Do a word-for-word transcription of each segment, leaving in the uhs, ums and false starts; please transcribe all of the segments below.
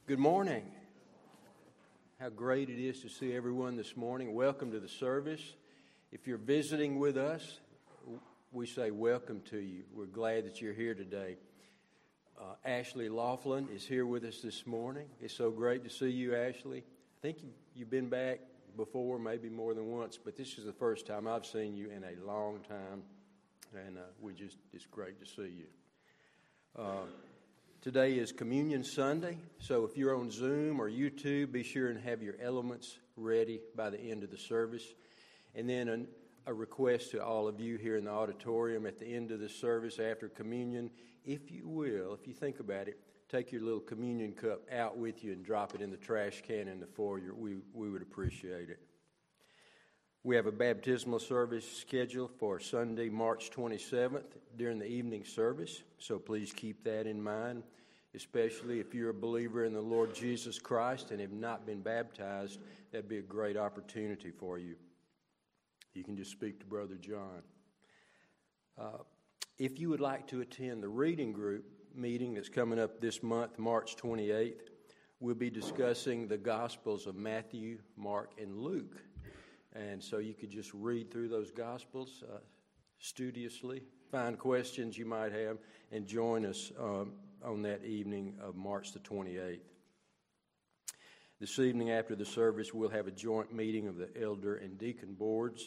Good morning. How great it is to see everyone this morning. Welcome to the service. If you're visiting with us, we say welcome to you. We're glad that you're here today. Uh, Ashley Laughlin is here with us this morning. It's so great to see you, Ashley. I think you, you've been back before, maybe more than once, but this is the first time I've seen you in a long time, and uh, we just it's great to see you. Uh, Today is Communion Sunday, so if you're on Zoom or YouTube, be sure and have your elements ready by the end of the service. And then an, a request to all of you here in the auditorium at the end of the service after communion, if you will, if you think about it, take your little communion cup out with you and drop it in the trash can in the foyer. We, we would appreciate it. We have a baptismal service scheduled for Sunday, March twenty-seventh during the evening service, so please keep that in mind, especially if you're a believer in the Lord Jesus Christ and have not been baptized. That'd be a great opportunity for you. You can just speak to Brother John. Uh, if you would like to attend the reading group meeting that's coming up this month, March twenty-eighth, we'll be discussing the Gospels of Matthew, Mark, and Luke. And so you could just read through those Gospels uh, studiously, find questions you might have, and join us um, on that evening of March the twenty-eighth. This evening after the service, we'll have a joint meeting of the elder and deacon boards.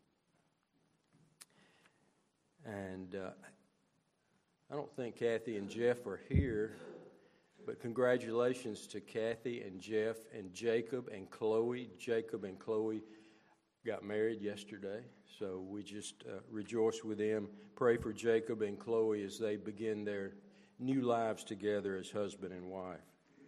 And uh, I don't think Kathy and Jeff are here, but congratulations to Kathy and Jeff and Jacob and Chloe. Jacob and Chloe got married yesterday, so we just uh, rejoice with them. Pray for Jacob and Chloe as they begin their new lives together as husband and wife.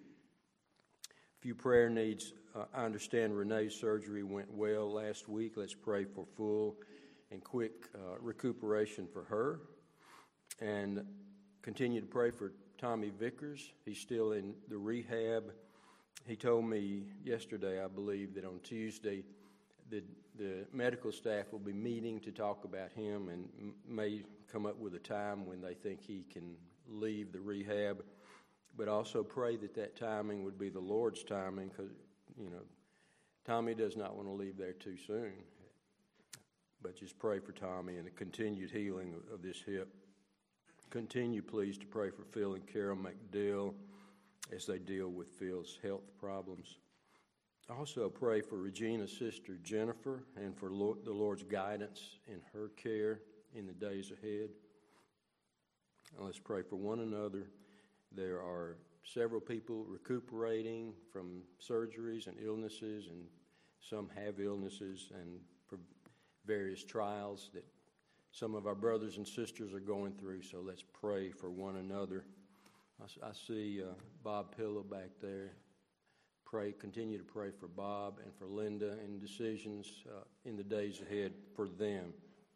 A few prayer needs. Uh, I understand Renee's surgery went well last week. Let's pray for full and quick uh, recuperation for her. And continue to pray for Tommy Vickers. He's still in the rehab. He told me yesterday, I believe, that on Tuesday, The, the medical staff will be meeting to talk about him and m- may come up with a time when they think he can leave the rehab. But also pray that that timing would be the Lord's timing, because, you know, Tommy does not want to leave there too soon. But just pray for Tommy and the continued healing of, of this hip. Continue, please, to pray for Phil and Carol McDill as they deal with Phil's health problems. Also pray for Regina's sister Jennifer and for Lord, the Lord's guidance in her care in the days ahead. And let's pray for one another. There are several people recuperating from surgeries and illnesses, and some have illnesses and for various trials that some of our brothers and sisters are going through. So let's pray for one another. I, I see uh, Bob Pillow back there. Pray, continue to pray for Bob and for Linda and decisions uh, in the days ahead for them.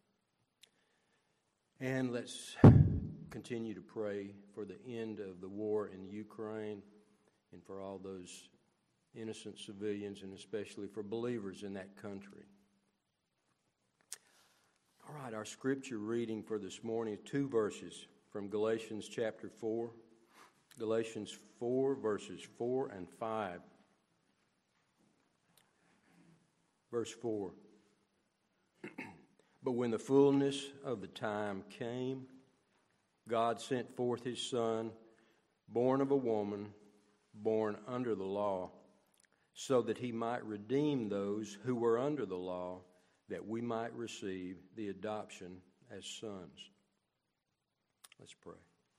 And let's continue to pray for the end of the war in Ukraine and for all those innocent civilians, and especially for believers in that country. All right, our scripture reading for this morning is two verses from Galatians chapter four. Galatians four, verses four and five. Verse four, but when the fullness of the time came, God sent forth his Son, born of a woman, born under the law, so that he might redeem those who were under the law, that we might receive the adoption as sons. Let's pray.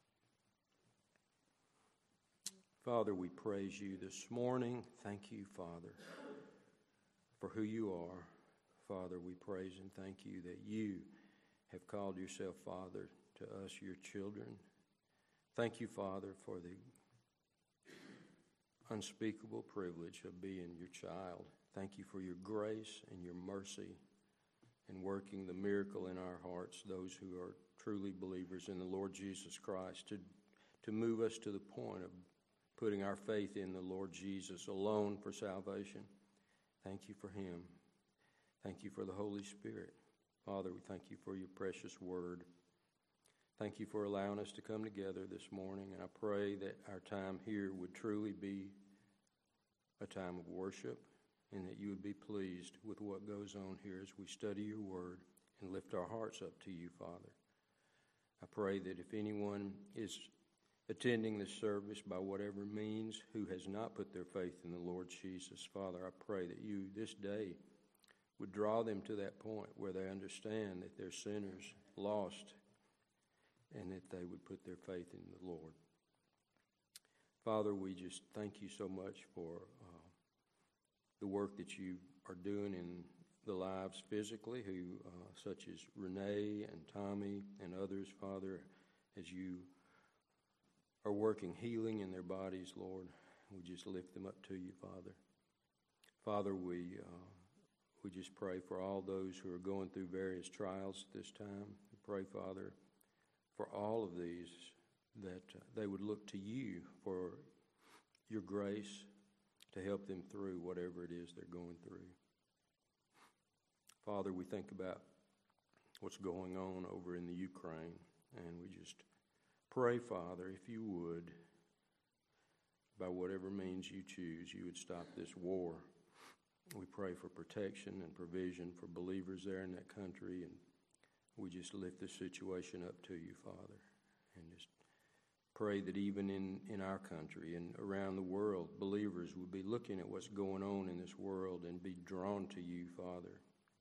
Father, we praise you this morning. Thank you, Father, for who you are. Father, we praise and thank you that you have called yourself, Father, to us, your children. Thank you, Father, for the unspeakable privilege of being your child. Thank you for your grace and your mercy in working the miracle in our hearts, those who are truly believers in the Lord Jesus Christ, to, to move us to the point of putting our faith in the Lord Jesus alone for salvation. Thank you for him. Thank you for the Holy Spirit. Father, we thank you for your precious word. Thank you for allowing us to come together this morning, and I pray that our time here would truly be a time of worship, and that you would be pleased with what goes on here as we study your word and lift our hearts up to you, Father. I pray that if anyone is attending this service by whatever means who has not put their faith in the Lord Jesus, Father, I pray that you this day would draw them to that point where they understand that they're sinners, lost, and that they would put their faith in the Lord. Father, we just thank you so much for uh, the work that you are doing in the lives physically, who uh, such as Renee and Tommy and others, Father, as you are working healing in their bodies, Lord. We just lift them up to you, Father. Father, we uh, we just pray for all those who are going through various trials at this time. We pray, Father, for all of these, that uh, they would look to you for your grace to help them through whatever it is they're going through. Father, we think about what's going on over in the Ukraine, and we just pray, Father, if you would, by whatever means you choose, you would stop this war. We pray for protection and provision for believers there in that country, and we just lift this situation up to you, Father, and just pray that even in, in our country and around the world, believers would be looking at what's going on in this world and be drawn to you, Father.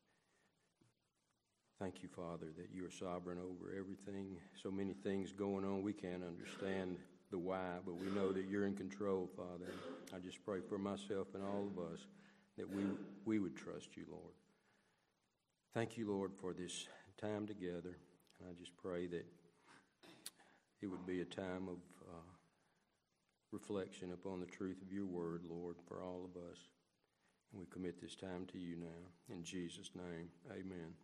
Thank you, Father, that you are sovereign over everything. So many things going on, we can't understand the why, but we know that you're in control, Father. I just pray for myself and all of us that we we would trust you, Lord. Thank you, Lord, for this time together. And I just pray that it would be a time of uh, reflection upon the truth of your word, Lord, for all of us. And we commit this time to you now. In Jesus' name, amen.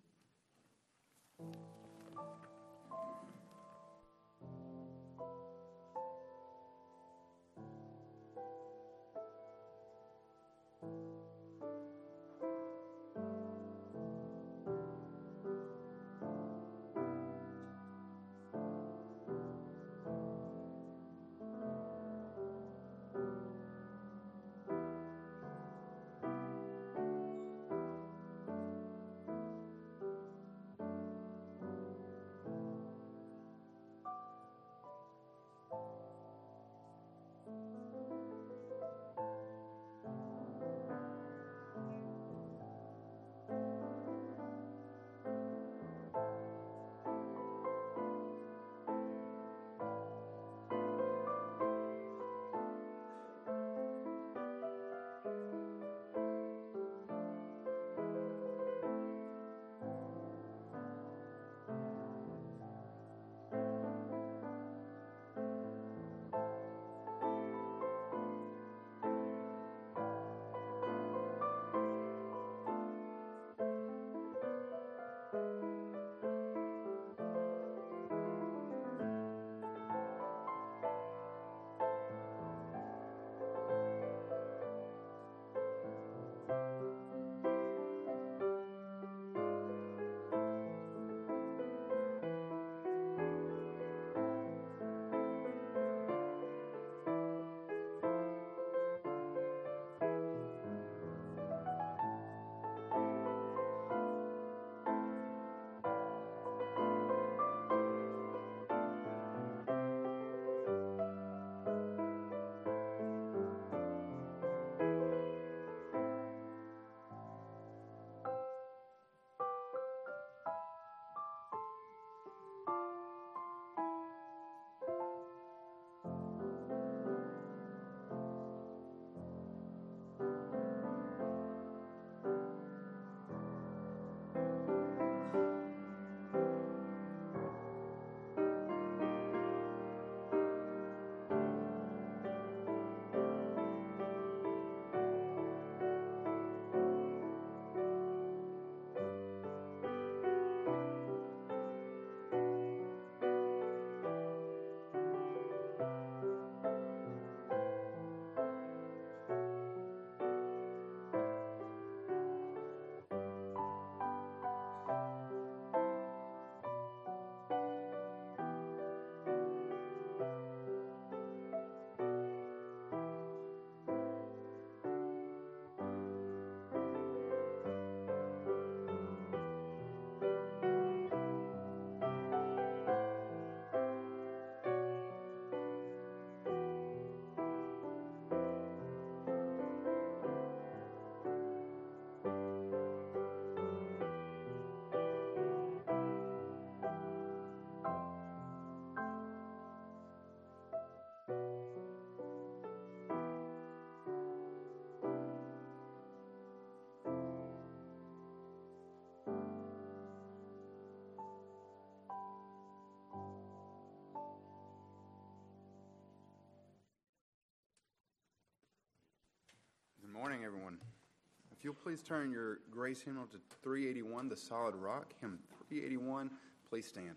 Morning, everyone. If you'll please turn your grace hymnal to three eighty-one, The Solid Rock, hymn three eighty-one, please stand.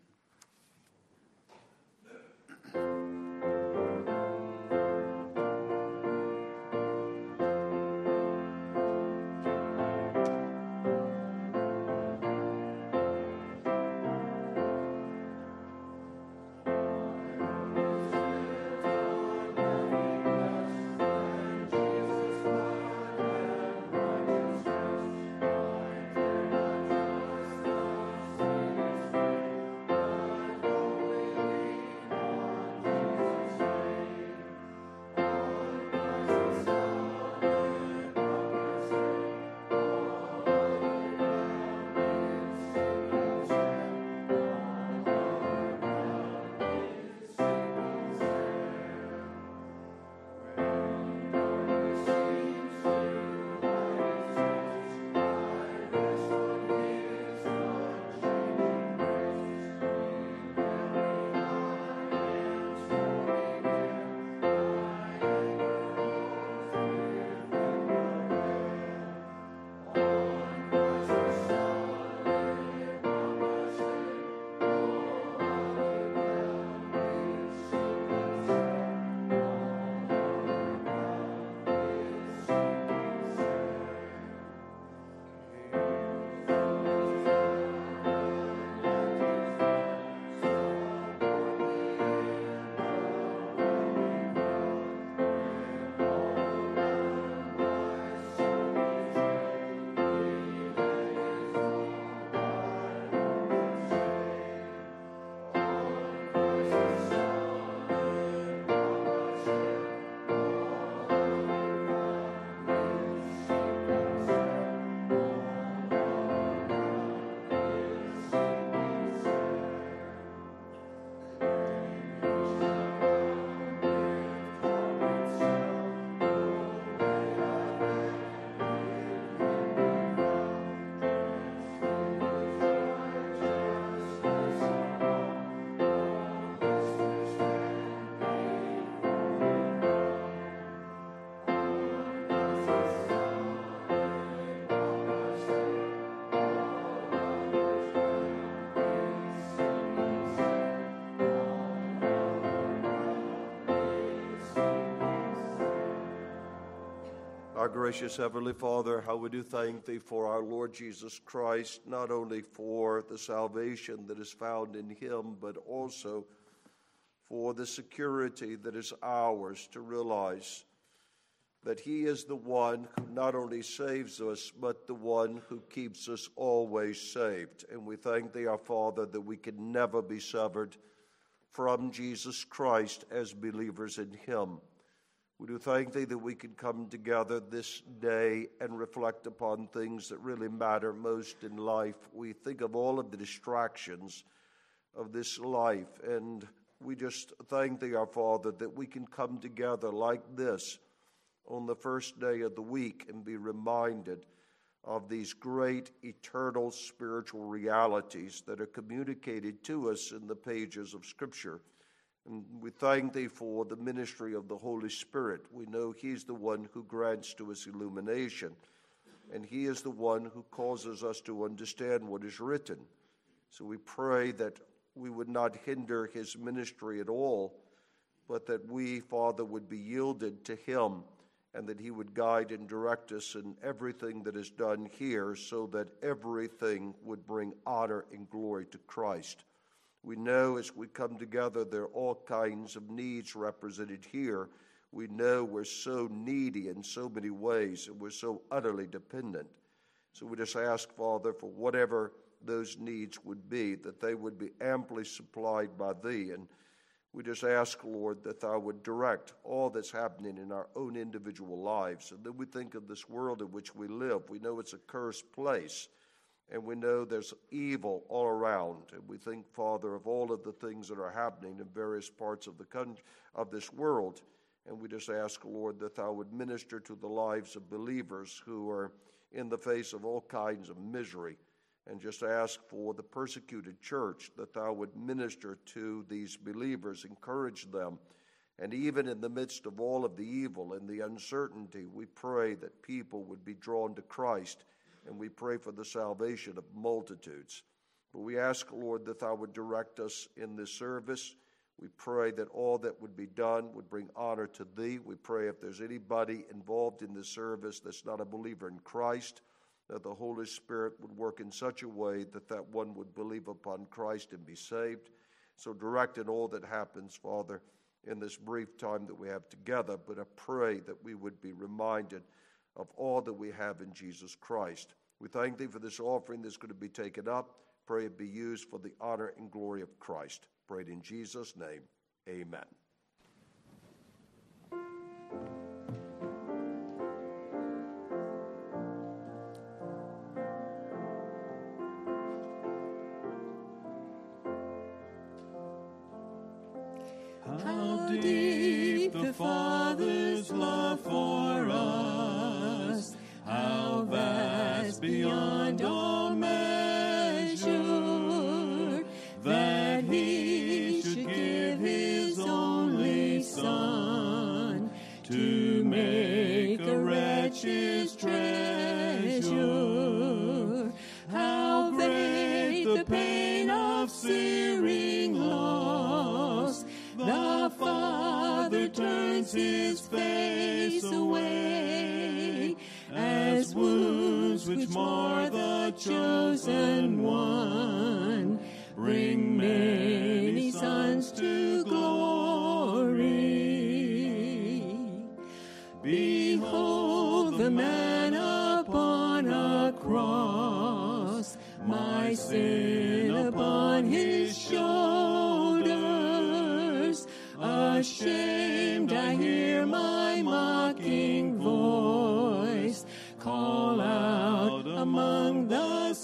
Our gracious Heavenly Father, how we do thank Thee for our Lord Jesus Christ, not only for the salvation that is found in Him, but also for the security that is ours to realize that He is the one who not only saves us, but the one who keeps us always saved. And we thank Thee, our Father, that we can never be severed from Jesus Christ as believers in Him. We do thank Thee that we can come together this day and reflect upon things that really matter most in life. We think of all of the distractions of this life, and we just thank Thee, our Father, that we can come together like this on the first day of the week and be reminded of these great eternal spiritual realities that are communicated to us in the pages of Scripture. And we thank Thee for the ministry of the Holy Spirit. We know He's the one who grants to us illumination, and He is the one who causes us to understand what is written. So we pray that we would not hinder His ministry at all, but that we, Father, would be yielded to Him, and that He would guide and direct us in everything that is done here, so that everything would bring honor and glory to Christ. We know as we come together, there are all kinds of needs represented here. We know we're so needy in so many ways, and we're so utterly dependent. So we just ask, Father, for whatever those needs would be, that they would be amply supplied by Thee. And we just ask, Lord, that Thou would direct all that's happening in our own individual lives. And then we think of this world in which we live. We know it's a cursed place. And we know there's evil all around. And we think, Father, of all of the things that are happening in various parts of the country, of this world. And we just ask, Lord, that Thou would minister to the lives of believers who are in the face of all kinds of misery. And just ask for the persecuted church, that Thou would minister to these believers, encourage them, And even in the midst of all of the evil and the uncertainty, we pray that people would be drawn to Christ, and we pray for the salvation of multitudes. But we ask, Lord, that thou would direct us in this service. We pray that all that would be done would bring honor to thee. We pray if there's anybody involved in this service that's not a believer in Christ, that the Holy Spirit would work in such a way that that one would believe upon Christ and be saved. So direct in all that happens, Father, in this brief time that we have together. But I pray that we would be reminded of all that we have in Jesus Christ. We thank thee for this offering that's going to be taken up. Pray it be used for the honor and glory of Christ. Prayed in Jesus' name, amen. How deep the Father's love for us, how vast beyond all measure, that He should give His only Son to make a wretch His treasure. How great the pain of searing loss, the Father turns His face away, as wounds which mar the chosen one bring many sons to glory. Behold the man upon a cross, my sin upon His shoulders. Ashamed, I hear my mocking voice call out among the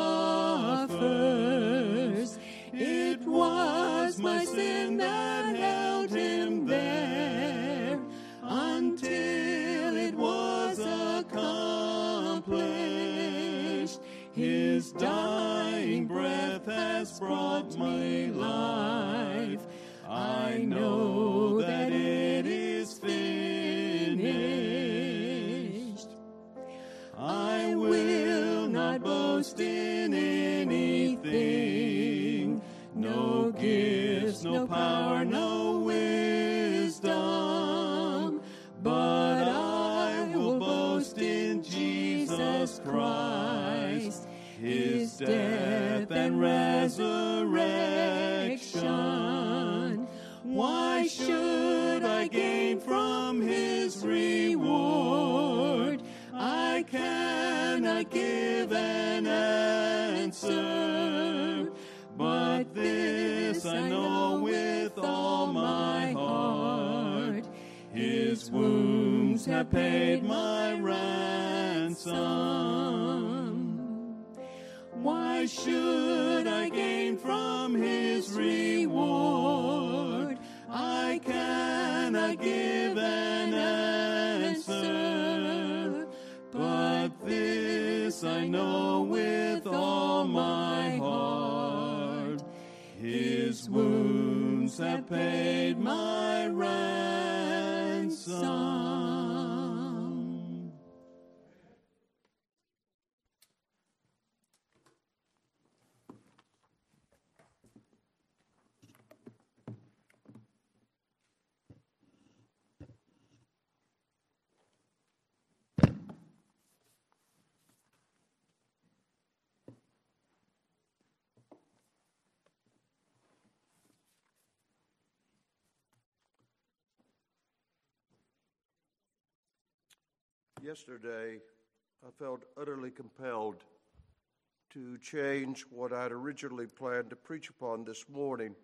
scoffers. It was my sin that held Him there until it was accomplished. His dying breath has brought me life. I know that it is finished. I will not boast in anything, no gifts, no power, no wisdom, but I will boast in Jesus Christ, His death and resurrection. Why should I gain from His reward? I cannot give an answer, but this I know with all my heart: His wounds have paid my ransom. Why should I gain from His reward? I cannot give an answer, but this I know with all my heart: His wounds have paid my ransom. Yesterday, I felt utterly compelled to change what I'd originally planned to preach upon this morning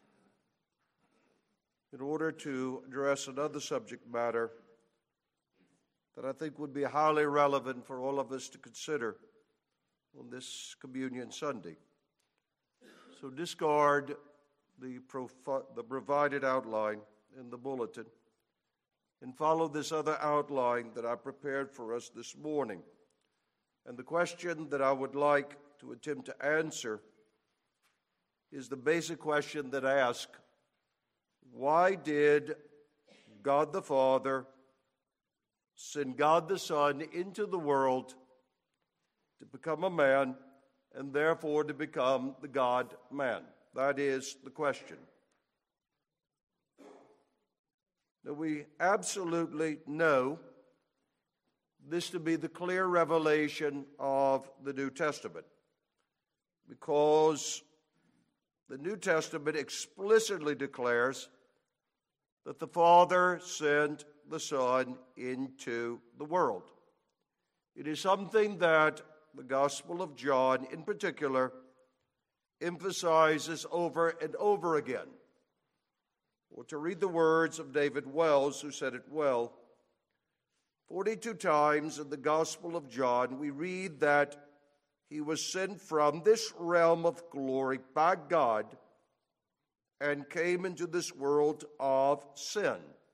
in order to address another subject matter that I think would be highly relevant for all of us to consider on this Communion Sunday. So discard the, profi- the provided outline in the bulletin and follow this other outline that I prepared for us this morning. And the question that I would like to attempt to answer is the basic question that asks, why did God the Father sent God the Son into the world to become a man and therefore to become the God-man? That is the question. Now, we absolutely know this to be the clear revelation of the New Testament, because the New Testament explicitly declares that the Father sent the Son into the world. It is something that the Gospel of John, in particular, emphasizes over and over again. Or to read the words of David Wells, who said it well, forty-two times in the Gospel of John, we read that he was sent from this realm of glory by God and came into this world of sin.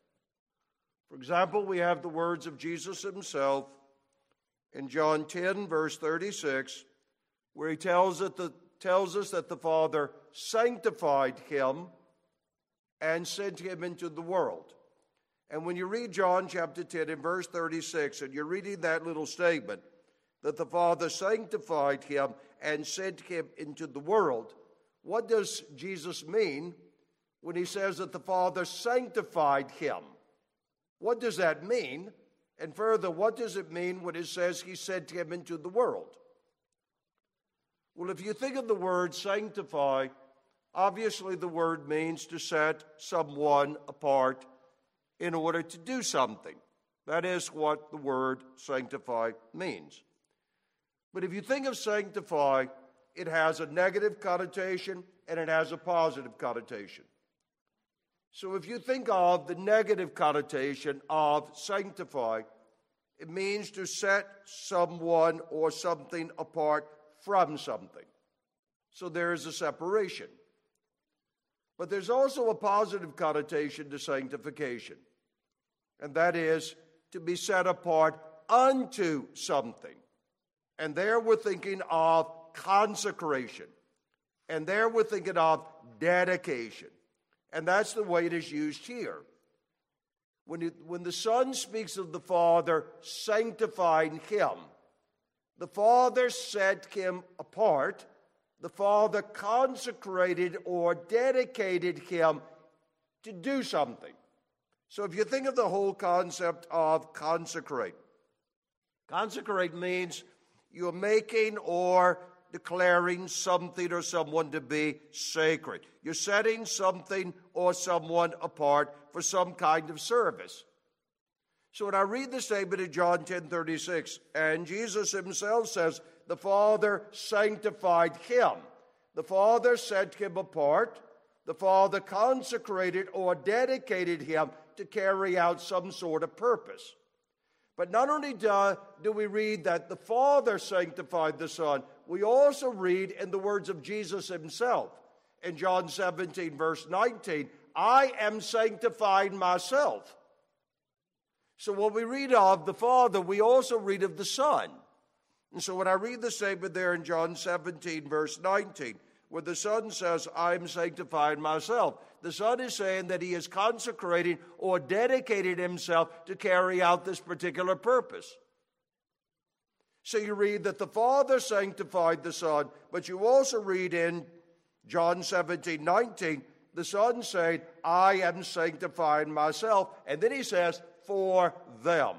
For example, we have the words of Jesus himself in John ten, verse thirty-six, where he tells, it the, tells us that the Father sanctified him and sent him into the world. And when you read John chapter ten and verse thirty-six, and you're reading that little statement, that the Father sanctified him and sent him into the world, what does Jesus mean when he says that the Father sanctified him? What does that mean? And further, what does it mean when it says he sent him into the world? Well, if you think of the word sanctify, obviously the word means to set someone apart in order to do something. That is what the word sanctify means. But if you think of sanctify, it has a negative connotation and it has a positive connotation. So if you think of the negative connotation of sanctify, it means to set someone or something apart from something. So there is a separation. But there's also a positive connotation to sanctification, and that is to be set apart unto something. And there we're thinking of consecration. And there we're thinking of dedication. And that's the way it is used here. When, it, when the Son speaks of the Father sanctifying him, the Father set him apart. The Father consecrated or dedicated him to do something. So if you think of the whole concept of consecrate, consecrate means you're making or declaring something or someone to be sacred. You're setting something or someone apart for some kind of service. So when I read the statement in John ten thirty-six, and Jesus himself says, the Father sanctified him. The Father set him apart. The Father consecrated or dedicated him to carry out some sort of purpose. But not only do, do we read that the Father sanctified the Son, we also read in the words of Jesus himself in John seventeen, verse nineteen, I am sanctifying myself. So when we read of the Father, we also read of the Son. And so when I read the statement there in John seventeen, verse nineteen, where the Son says, I am sanctifying myself, the Son is saying that he has consecrated or dedicated himself to carry out this particular purpose. So you read that the Father sanctified the Son, but you also read in John seventeen, nineteen, the Son saying, I am sanctifying myself. And then he says, for them.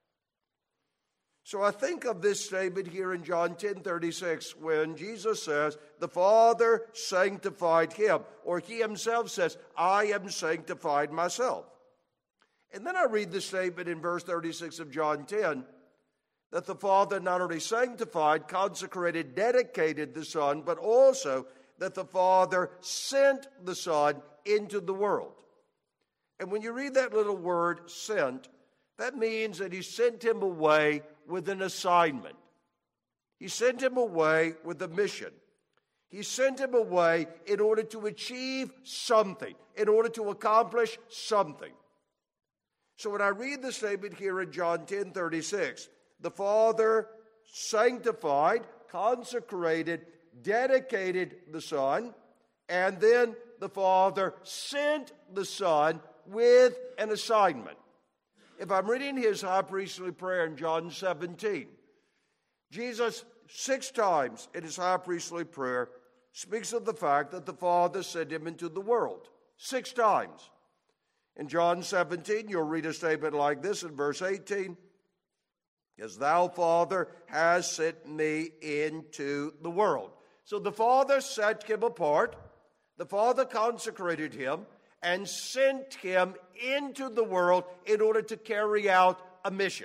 So I think of this statement here in John ten thirty-six when Jesus says, the Father sanctified him, or he himself says, I am sanctified myself. And then I read the statement in verse thirty-six of John ten, that the Father not only sanctified, consecrated, dedicated the Son, but also that the Father sent the Son into the world. And when you read that little word, sent, that means that he sent him away with an assignment. He sent him away with a mission. He sent him away in order to achieve something, in order to accomplish something. So when I read the statement here in John ten thirty-six, the Father sanctified, consecrated, dedicated the Son, and then the Father sent the Son with an assignment. If I'm reading his high priestly prayer in John seventeen, Jesus six times in his high priestly prayer speaks of the fact that the Father sent him into the world. Six times. In John seventeen, you'll read a statement like this in verse eighteen. As thou, Father, hast sent me into the world. So the Father set him apart. The Father consecrated him and sent him into the world in order to carry out a mission.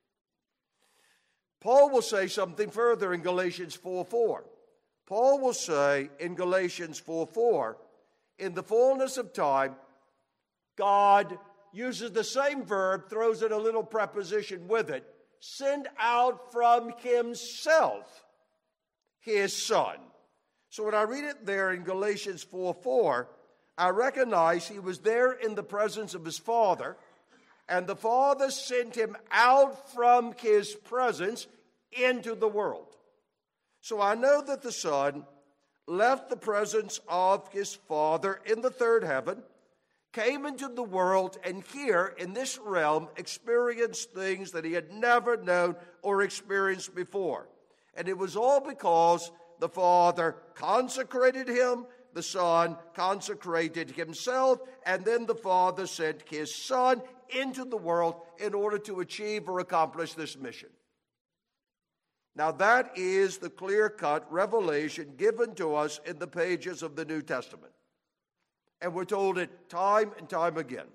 Paul will say something further in Galatians four four. Paul will say in Galatians four four, in the fullness of time, God uses the same verb, throws in a little preposition with it, send out from himself his Son. So when I read it there in Galatians four four, I recognize he was there in the presence of his Father, and the Father sent him out from his presence into the world. So I know that the Son left the presence of his Father in the third heaven, came into the world, and here in this realm experienced things that he had never known or experienced before. And it was all because the Father consecrated him, the Son consecrated himself, and then the Father sent his Son into the world in order to achieve or accomplish this mission. Now that is the clear-cut revelation given to us in the pages of the New Testament. And we're told it time and time again.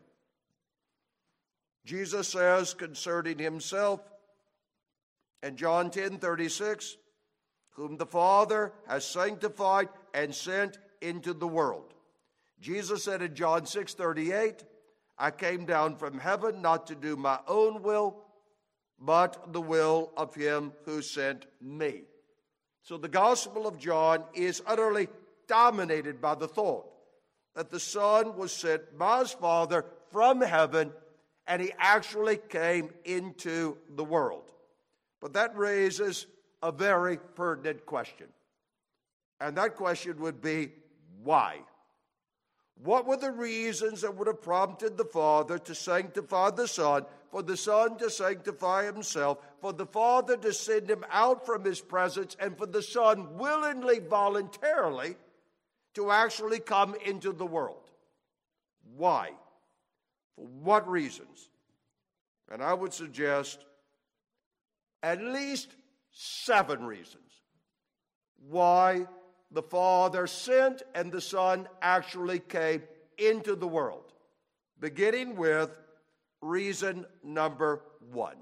Jesus says concerning himself in John ten thirty-six, whom the Father has sanctified and sent into the world. Jesus said in John six thirty-eight, I came down from heaven not to do my own will, but the will of him who sent me. So the Gospel of John is utterly dominated by the thought that the Son was sent by his Father from heaven, and he actually came into the world. But that raises a very pertinent question. And that question would be, why? What were the reasons that would have prompted the Father to sanctify the Son, for the Son to sanctify himself, for the Father to send him out from his presence, and for the Son willingly, voluntarily, to actually come into the world? Why? For what reasons? And I would suggest at least seven reasons why the Father sent and the Son actually came into the world. Beginning with reason number one.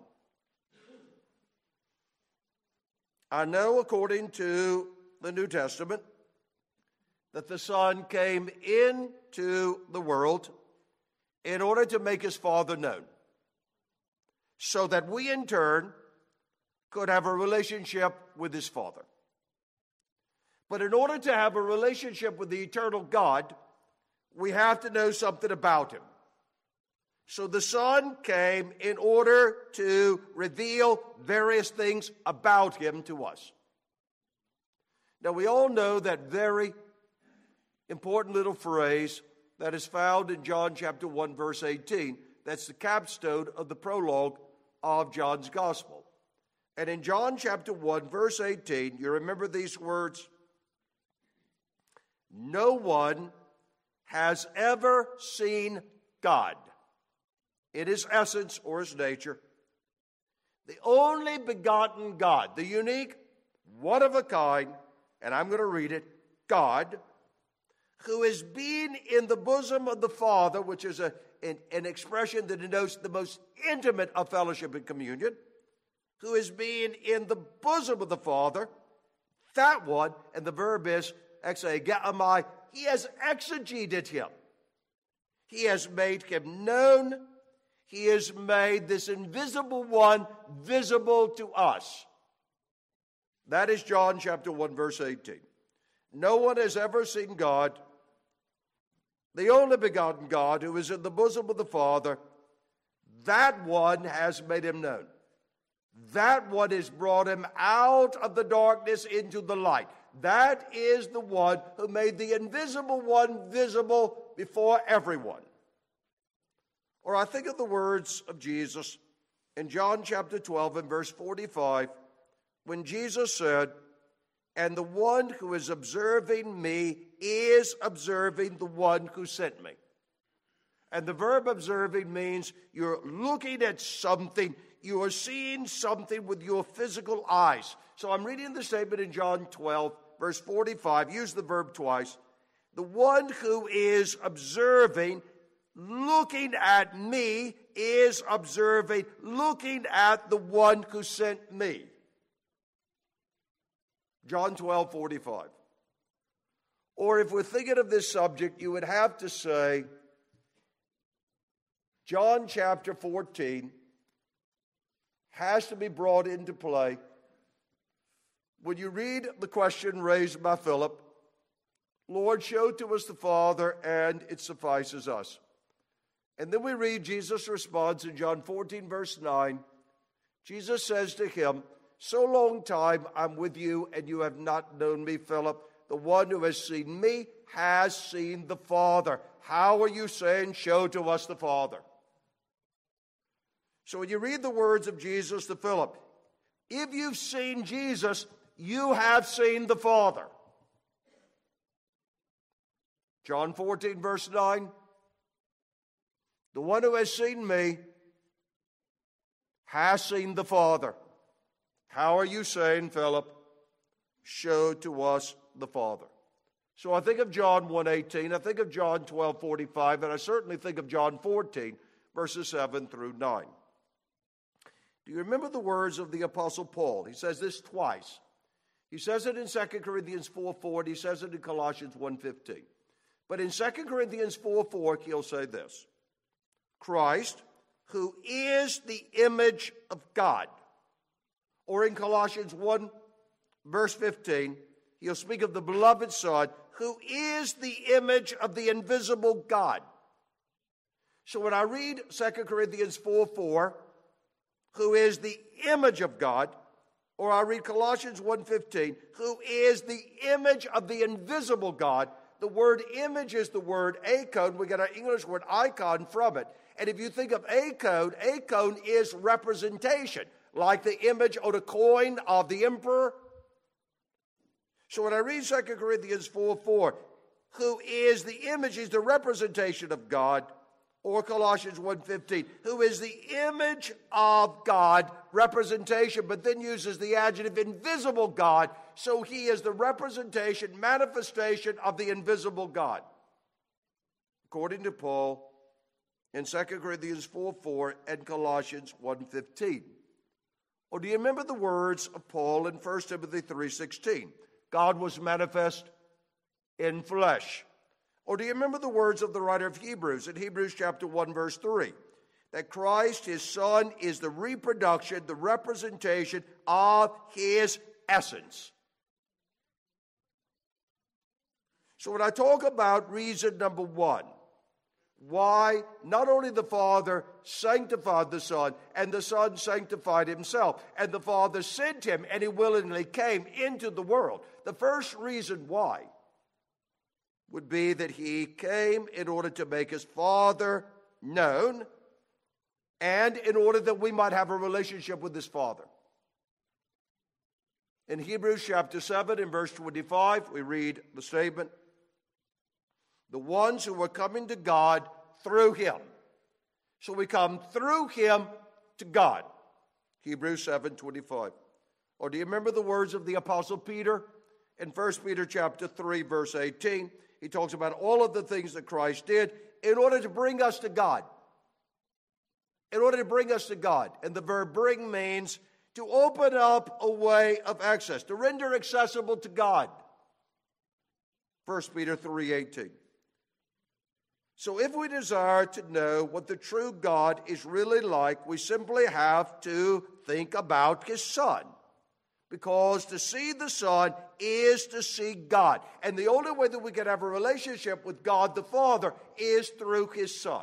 I know, according to the New Testament, that the Son came into the world in order to make his Father known, so that we in turn could have a relationship with his Father. But in order to have a relationship with the eternal God, we have to know something about him. So the Son came in order to reveal various things about him to us. Now we all know that very important little phrase that is found in John chapter one, verse eighteen. That's the capstone of the prologue of John's Gospel. And in John chapter one, verse eighteen, you remember these words? No one has ever seen God in his essence or his nature. The only begotten God, the unique, one of a kind, and I'm going to read it, God, who has been in the bosom of the Father, which is a, an, an expression that denotes the most intimate of fellowship and communion, who has been in the bosom of the Father, that one, and the verb is exegeamai, he has exegeted him. He has made him known. He has made this invisible one visible to us. That is John chapter one, verse eighteen. No one has ever seen God, the only begotten God who is in the bosom of the Father. That one has made him known. That one has brought him out of the darkness into the light. That is the one who made the invisible one visible before everyone. Or I think of the words of Jesus in John chapter twelve and verse forty-five, when Jesus said, "And the one who is observing me is observing the one who sent me." And the verb observing means you're looking at something, you are seeing something with your physical eyes. So I'm reading the statement in John twelve, verse forty-five, use the verb twice. The one who is observing, looking at me, is observing, looking at the one who sent me. John twelve, forty-five. Or if we're thinking of this subject, you would have to say, John chapter fourteen has to be brought into play. When you read the question raised by Philip, "Lord, show to us the Father, and it suffices us." And then we read Jesus' response in John fourteen, verse nine. Jesus says to him, "So long time I'm with you, and you have not known me, Philip. The one who has seen me has seen the Father. How are you saying, 'Show to us the Father'?" So when you read the words of Jesus to Philip, if you've seen Jesus, you have seen the Father. John fourteen, verse nine. The one who has seen me has seen the Father. How are you saying, Philip, "Show to us the Father"? So I think of John one eighteen, I think of John twelve forty-five, and I certainly think of John fourteen, verses seven through nine. Do you remember the words of the Apostle Paul? He says this twice. He says it in Second Corinthians four four, and he says it in Colossians one fifteen. But in Second Corinthians four four, he'll say this: Christ, who is the image of God. Or in Colossians one, verse fifteen, he'll speak of the beloved Son, who is the image of the invisible God. So when I read Second Corinthians four four, who is the image of God, or I read Colossians one fifteen, who is the image of the invisible God, the word image is the word eikon. We get our English word icon from it. And if you think of eikon, eikon is representation, like the image or the coin of the emperor. So when I read Second Corinthians four four, who is the image, is the representation of God, or Colossians one fifteen, who is the image of God, representation, but then uses the adjective invisible God, so he is the representation, manifestation of the invisible God. According to Paul in Second Corinthians four four and Colossians one fifteen. Or do you remember the words of Paul in First Timothy three sixteen? God was manifest in flesh. Or do you remember the words of the writer of Hebrews in Hebrews chapter one, verse three? That Christ, his Son, is the reproduction, the representation of his essence. So when I talk about reason number one, why not only the Father sanctified the Son, and the Son sanctified himself, and the Father sent him, and he willingly came into the world. The first reason why would be that he came in order to make his Father known, and in order that we might have a relationship with his Father. In Hebrews chapter seven, in verse twenty-five, we read the statement, the ones who were coming to God through him. So we come through him to God. Hebrews seven twenty-five. Or do you remember the words of the Apostle Peter in First Peter chapter three, verse eighteen? He talks about all of the things that Christ did in order to bring us to God. In order to bring us to God. And the verb bring means to open up a way of access, to render accessible to God. First Peter three eighteen. So if we desire to know what the true God is really like, we simply have to think about his Son. Because to see the Son is to see God. And the only way that we can have a relationship with God the Father is through his Son.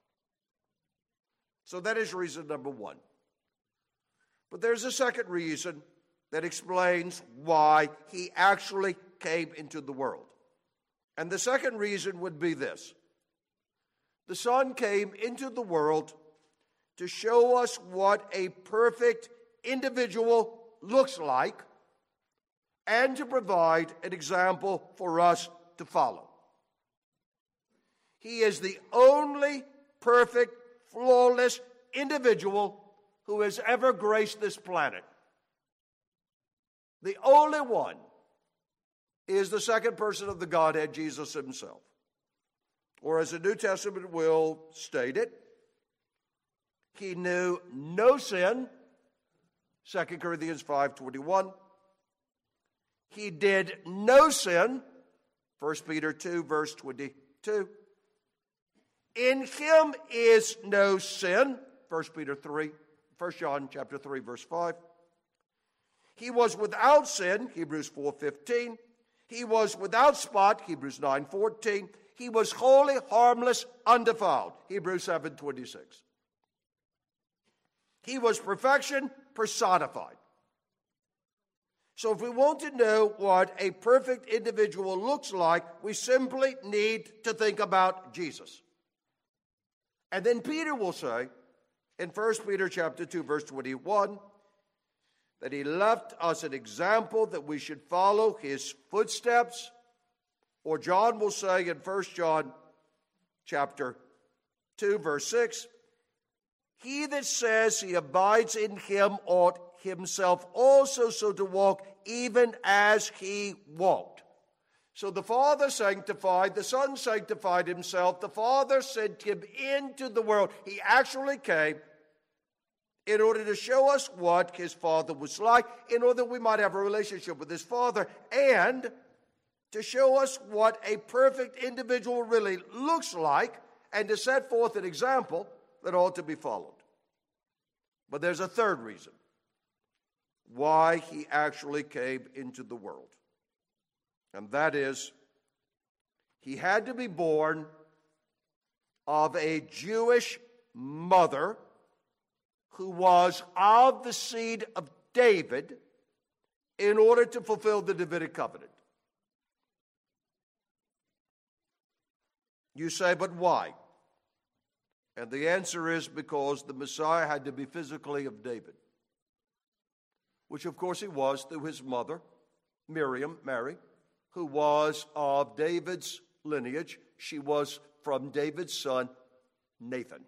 So that is reason number one. But there's a second reason that explains why he actually came into the world. And the second reason would be this. The Son came into the world to show us what a perfect individual looks like and to provide an example for us to follow. He is the only perfect, flawless individual who has ever graced this planet. The only one is the second person of the Godhead, Jesus himself. Or as the New Testament will state it, he knew no sin, Second Corinthians five twenty-one. He did no sin, First Peter two, verse twenty-two. In him is no sin, First Peter three, First John chapter three, verse five. He was without sin, Hebrews four fifteen. He was without spot, Hebrews nine fourteen. He was holy, harmless, undefiled, Hebrews seven twenty-six. He was perfection personified. So if we want to know what a perfect individual looks like, we simply need to think about Jesus. And then Peter will say in First Peter chapter two, verse twenty-one, that he left us an example that we should follow his footsteps. Or John will say in First John chapter two, verse six, he that says he abides in him ought himself also so to walk, even as he walked. So the Father sanctified, the Son sanctified himself, the Father sent him into the world. He actually came in order to show us what his Father was like, in order that we might have a relationship with his Father, and to show us what a perfect individual really looks like, and to set forth an example that ought to be followed. But there's a third reason why he actually came into the world. And that is, he had to be born of a Jewish mother who was of the seed of David in order to fulfill the Davidic covenant. You say, but why? And the answer is because the Messiah had to be physically of David, which of course he was through his mother, Miriam, Mary, who was of David's lineage. She was from David's son, Nathan.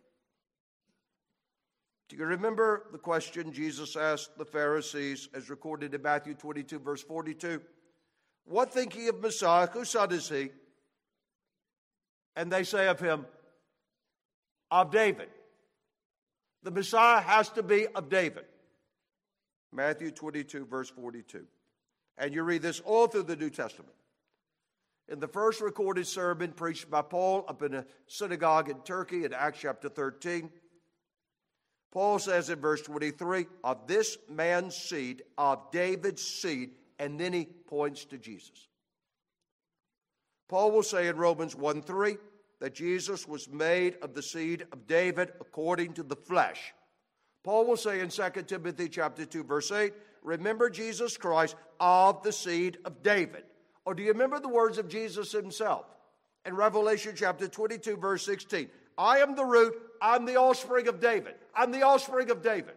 Do you remember the question Jesus asked the Pharisees as recorded in Matthew twenty-two, verse forty-two? What think ye of Messiah? Whose son is he? And they say of him, of David. The Messiah has to be of David. Matthew twenty-two, verse forty-two. And you read this all through the New Testament. In the first recorded sermon preached by Paul up in a synagogue in Turkey in Acts chapter thirteen, Paul says in verse twenty-three, of this man's seed, of David's seed, and then he points to Jesus. Paul will say in Romans one three that Jesus was made of the seed of David according to the flesh. Paul will say in Second Timothy chapter two, verse eight, remember Jesus Christ of the seed of David. Or do you remember the words of Jesus himself in Revelation chapter twenty-two, verse sixteen? I am the root, I'm the offspring of David. I'm the offspring of David.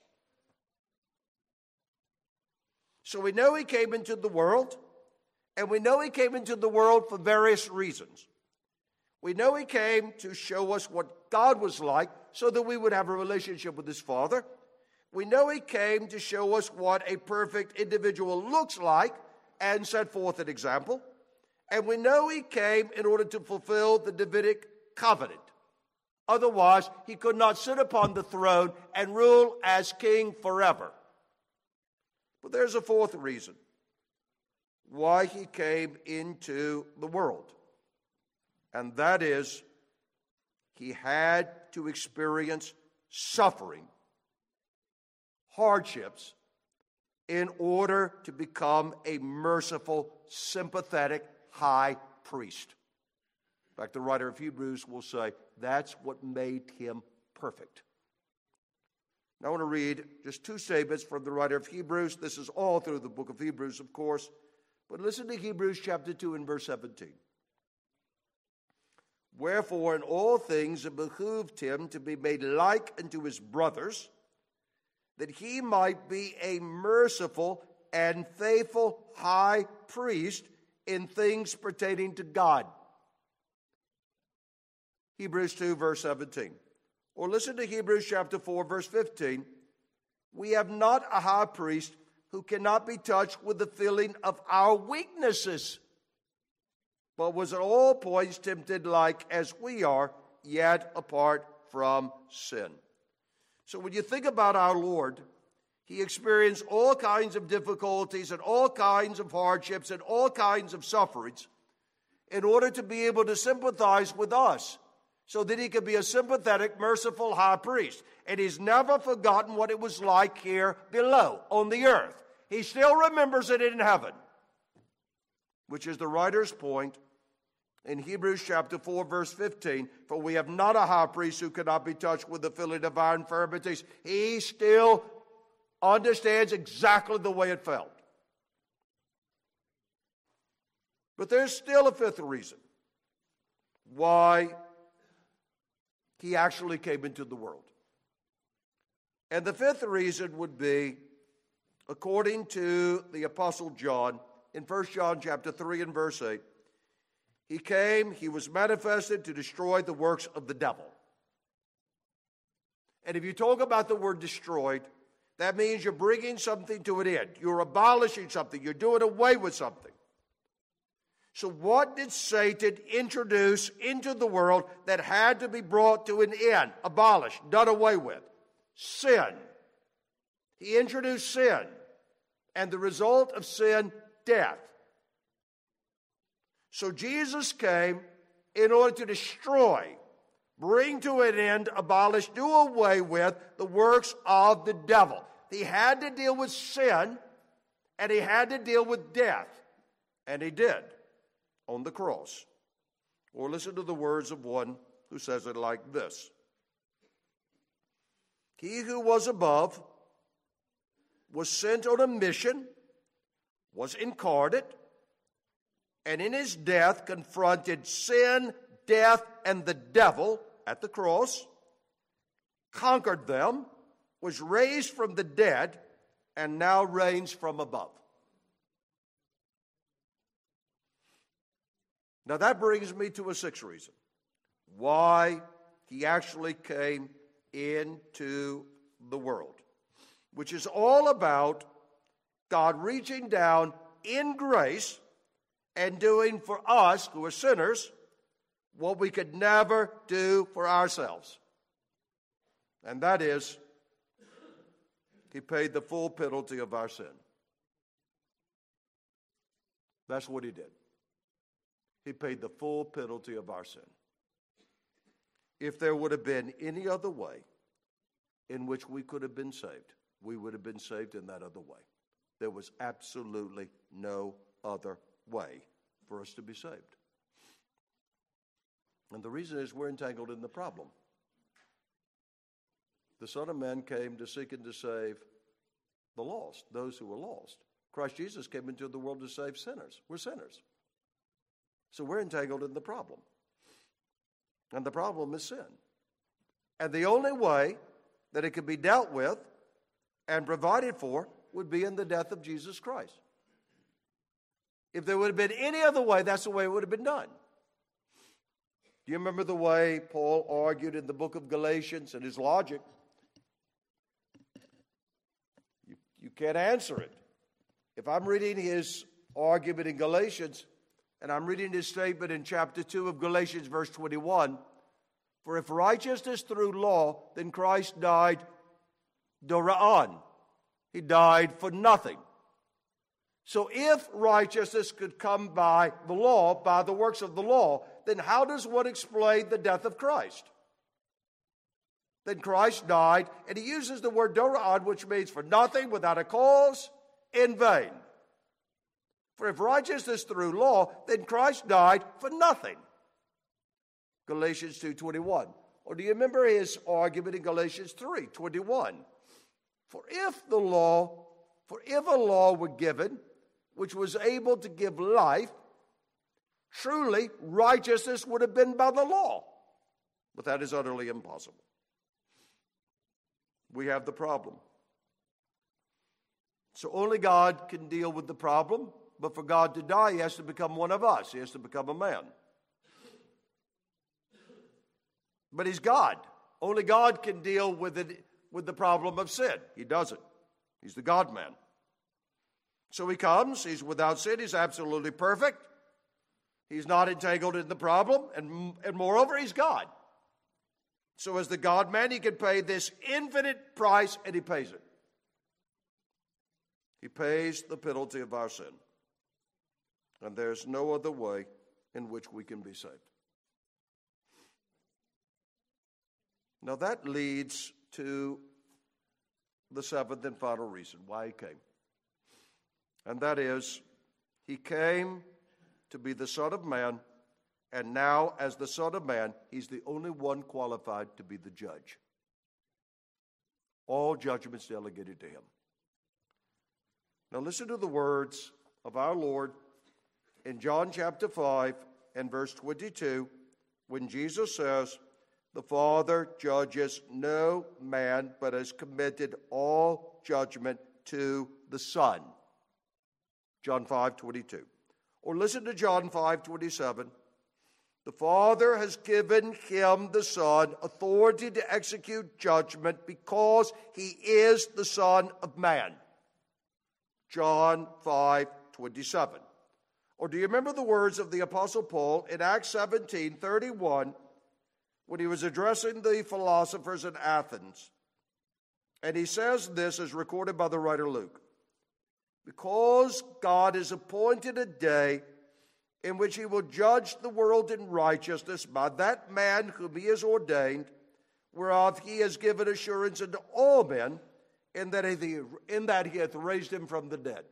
So we know he came into the world, and we know he came into the world for various reasons. We know he came to show us what God was like so that we would have a relationship with his Father. We know he came to show us what a perfect individual looks like and set forth an example. And we know he came in order to fulfill the Davidic covenant. Otherwise, he could not sit upon the throne and rule as king forever. But there's a fourth reason why he came into the world. And that is, he had to experience suffering, hardships, in order to become a merciful, sympathetic high priest. In fact, the writer of Hebrews will say that's what made him perfect. Now I want to read just two statements from the writer of Hebrews. This is all through the book of Hebrews, of course. But listen to Hebrews chapter two and verse seventeen. Wherefore in all things it behooved him to be made like unto his brothers, that he might be a merciful and faithful high priest in things pertaining to God. Hebrews two, verse seventeen. Or listen to Hebrews chapter four, verse fifteen. We have not a high priest who cannot be touched with the feeling of our weaknesses, but was at all points tempted like as we are, yet apart from sin. So when you think about our Lord, he experienced all kinds of difficulties and all kinds of hardships and all kinds of sufferings in order to be able to sympathize with us, so that he could be a sympathetic, merciful high priest. And he's never forgotten what it was like here below on the earth. He still remembers it in heaven, which is the writer's point in Hebrews chapter four, verse fifteen. For we have not a high priest who cannot be touched with the feeling of our infirmities. He still understands exactly the way it felt. But there's still a fifth reason why he actually came into the world. And the fifth reason would be, according to the Apostle John, in First John chapter three and verse eight, he came, he was manifested to destroy the works of the devil. And if you talk about the word destroyed, that means you're bringing something to an end. You're abolishing something. You're doing away with something. So what did Satan introduce into the world that had to be brought to an end, abolished, done away with? Sin. He introduced sin. And the result of sin, death. So Jesus came in order to destroy, bring to an end, abolish, do away with the works of the devil. He had to deal with sin, and he had to deal with death. And he did. On the cross. Or listen to the words of one who says it like this. He who was above was sent on a mission, was incarnate, and in his death confronted sin, death, and the devil at the cross, conquered them, was raised from the dead, and now reigns from above. Now that brings me to a sixth reason why he actually came into the world, which is all about God reaching down in grace and doing for us, who are sinners, what we could never do for ourselves. And that is, he paid the full penalty of our sin. That's what he did. He paid the full penalty of our sin. If there would have been any other way in which we could have been saved, we would have been saved in that other way. There was absolutely no other way for us to be saved. And the reason is we're entangled in the problem. The Son of Man came to seek and to save the lost, those who were lost. Christ Jesus came into the world to save sinners. We're sinners. So we're entangled in the problem. And the problem is sin. And the only way that it could be dealt with and provided for would be in the death of Jesus Christ. If there would have been any other way, that's the way it would have been done. Do you remember the way Paul argued in the book of Galatians and his logic? You, you can't answer it. If I'm reading his argument in Galatians, and I'm reading his statement in chapter two of Galatians, verse twenty-one. For if righteousness through law, then Christ died dora'an. He died for nothing. So if righteousness could come by the law, by the works of the law, then how does one explain the death of Christ? Then Christ died, and he uses the word dora'an, which means for nothing, without a cause, in vain. For if righteousness through law, then Christ died for nothing. Galatians two twenty-one. Or do you remember his argument in Galatians three twenty-one? For if the law, for if a law were given, which was able to give life, truly righteousness would have been by the law. But that is utterly impossible. We have the problem. So only God can deal with the problem, but for God to die, he has to become one of us. He has to become a man. But he's God. Only God can deal with it, with the problem of sin. He doesn't. He's the God-man. So he comes, he's without sin, he's absolutely perfect. He's not entangled in the problem, and, and moreover, he's God. So as the God-man, he can pay this infinite price, and he pays it. He pays the penalty of our sin. And there's no other way in which we can be saved. Now that leads to the seventh and final reason why he came. And that is, he came to be the Son of Man, and now as the Son of Man, he's the only one qualified to be the judge. All judgments delegated to him. Now listen to the words of our Lord in John chapter five and verse twenty-two, when Jesus says, "The Father judges no man, but has committed all judgment to the Son." John five twenty-two. Or listen to John five twenty-seven. "The Father has given him, the Son, authority to execute judgment because he is the Son of Man." John five twenty-seven. Or do you remember the words of the Apostle Paul in Acts seventeen thirty-one when he was addressing the philosophers in Athens? And he says this, as recorded by the writer Luke. "Because God has appointed a day in which he will judge the world in righteousness by that man whom he has ordained, whereof he has given assurance unto all men, in that he, in that he hath raised him from the dead."